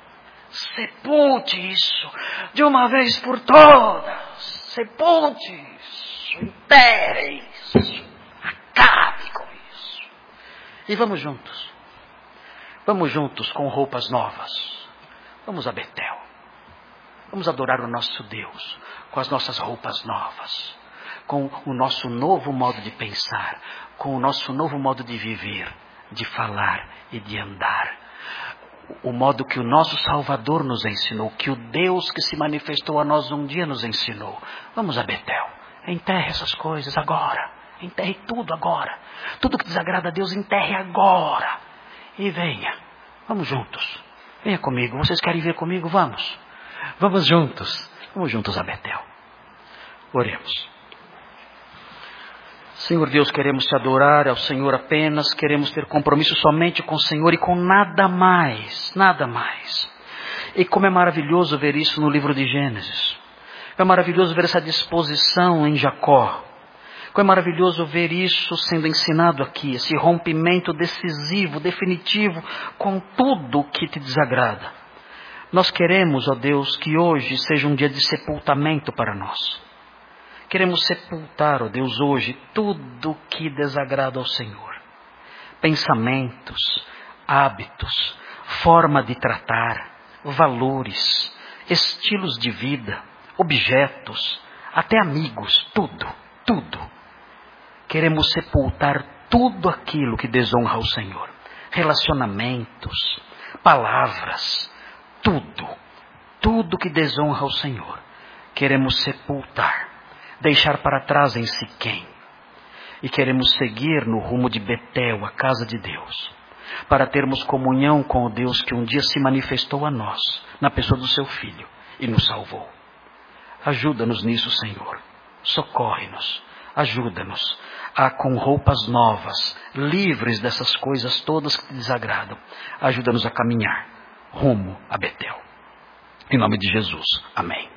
[SPEAKER 1] Sepulte isso de uma vez por todas. Sepulte isso, enterre isso, acabe com isso. E vamos juntos. Vamos juntos com roupas novas. Vamos a Betel. Vamos adorar o nosso Deus com as nossas roupas novas, com o nosso novo modo de pensar, com o nosso novo modo de viver, de falar e de andar. O modo que o nosso Salvador nos ensinou, que o Deus que se manifestou a nós um dia nos ensinou. Vamos a Betel. Enterre essas coisas agora. Enterre tudo agora. Tudo que desagrada a Deus, enterre agora. E venha. Vamos juntos. Venha comigo. Vocês querem vir comigo? Vamos. Vamos juntos. Vamos juntos a Betel. Oremos. Senhor Deus, queremos te adorar ao Senhor apenas, queremos ter compromisso somente com o Senhor e com nada mais, nada mais. E como é maravilhoso ver isso no livro de Gênesis. É maravilhoso ver essa disposição em Jacó. Como é maravilhoso ver isso sendo ensinado aqui, esse rompimento decisivo, definitivo, com tudo que te desagrada. Nós queremos, ó Deus, que hoje seja um dia de sepultamento para nós. Queremos sepultar, ó Deus, hoje tudo que desagrada ao Senhor. Pensamentos, hábitos, forma de tratar, valores, estilos de vida, objetos, até amigos, tudo, tudo. Queremos sepultar tudo aquilo que desonra ao Senhor. Relacionamentos, palavras, tudo, tudo que desonra ao Senhor. Queremos sepultar. Deixar para trás em Siquém. E queremos seguir no rumo de Betel, a casa de Deus, para termos comunhão com o Deus que um dia se manifestou a nós, na pessoa do seu Filho, e nos salvou. Ajuda-nos nisso, Senhor. Socorre-nos. Ajuda-nos a, com roupas novas, livres dessas coisas todas que te desagradam, ajuda-nos a caminhar rumo a Betel. Em nome de Jesus. Amém.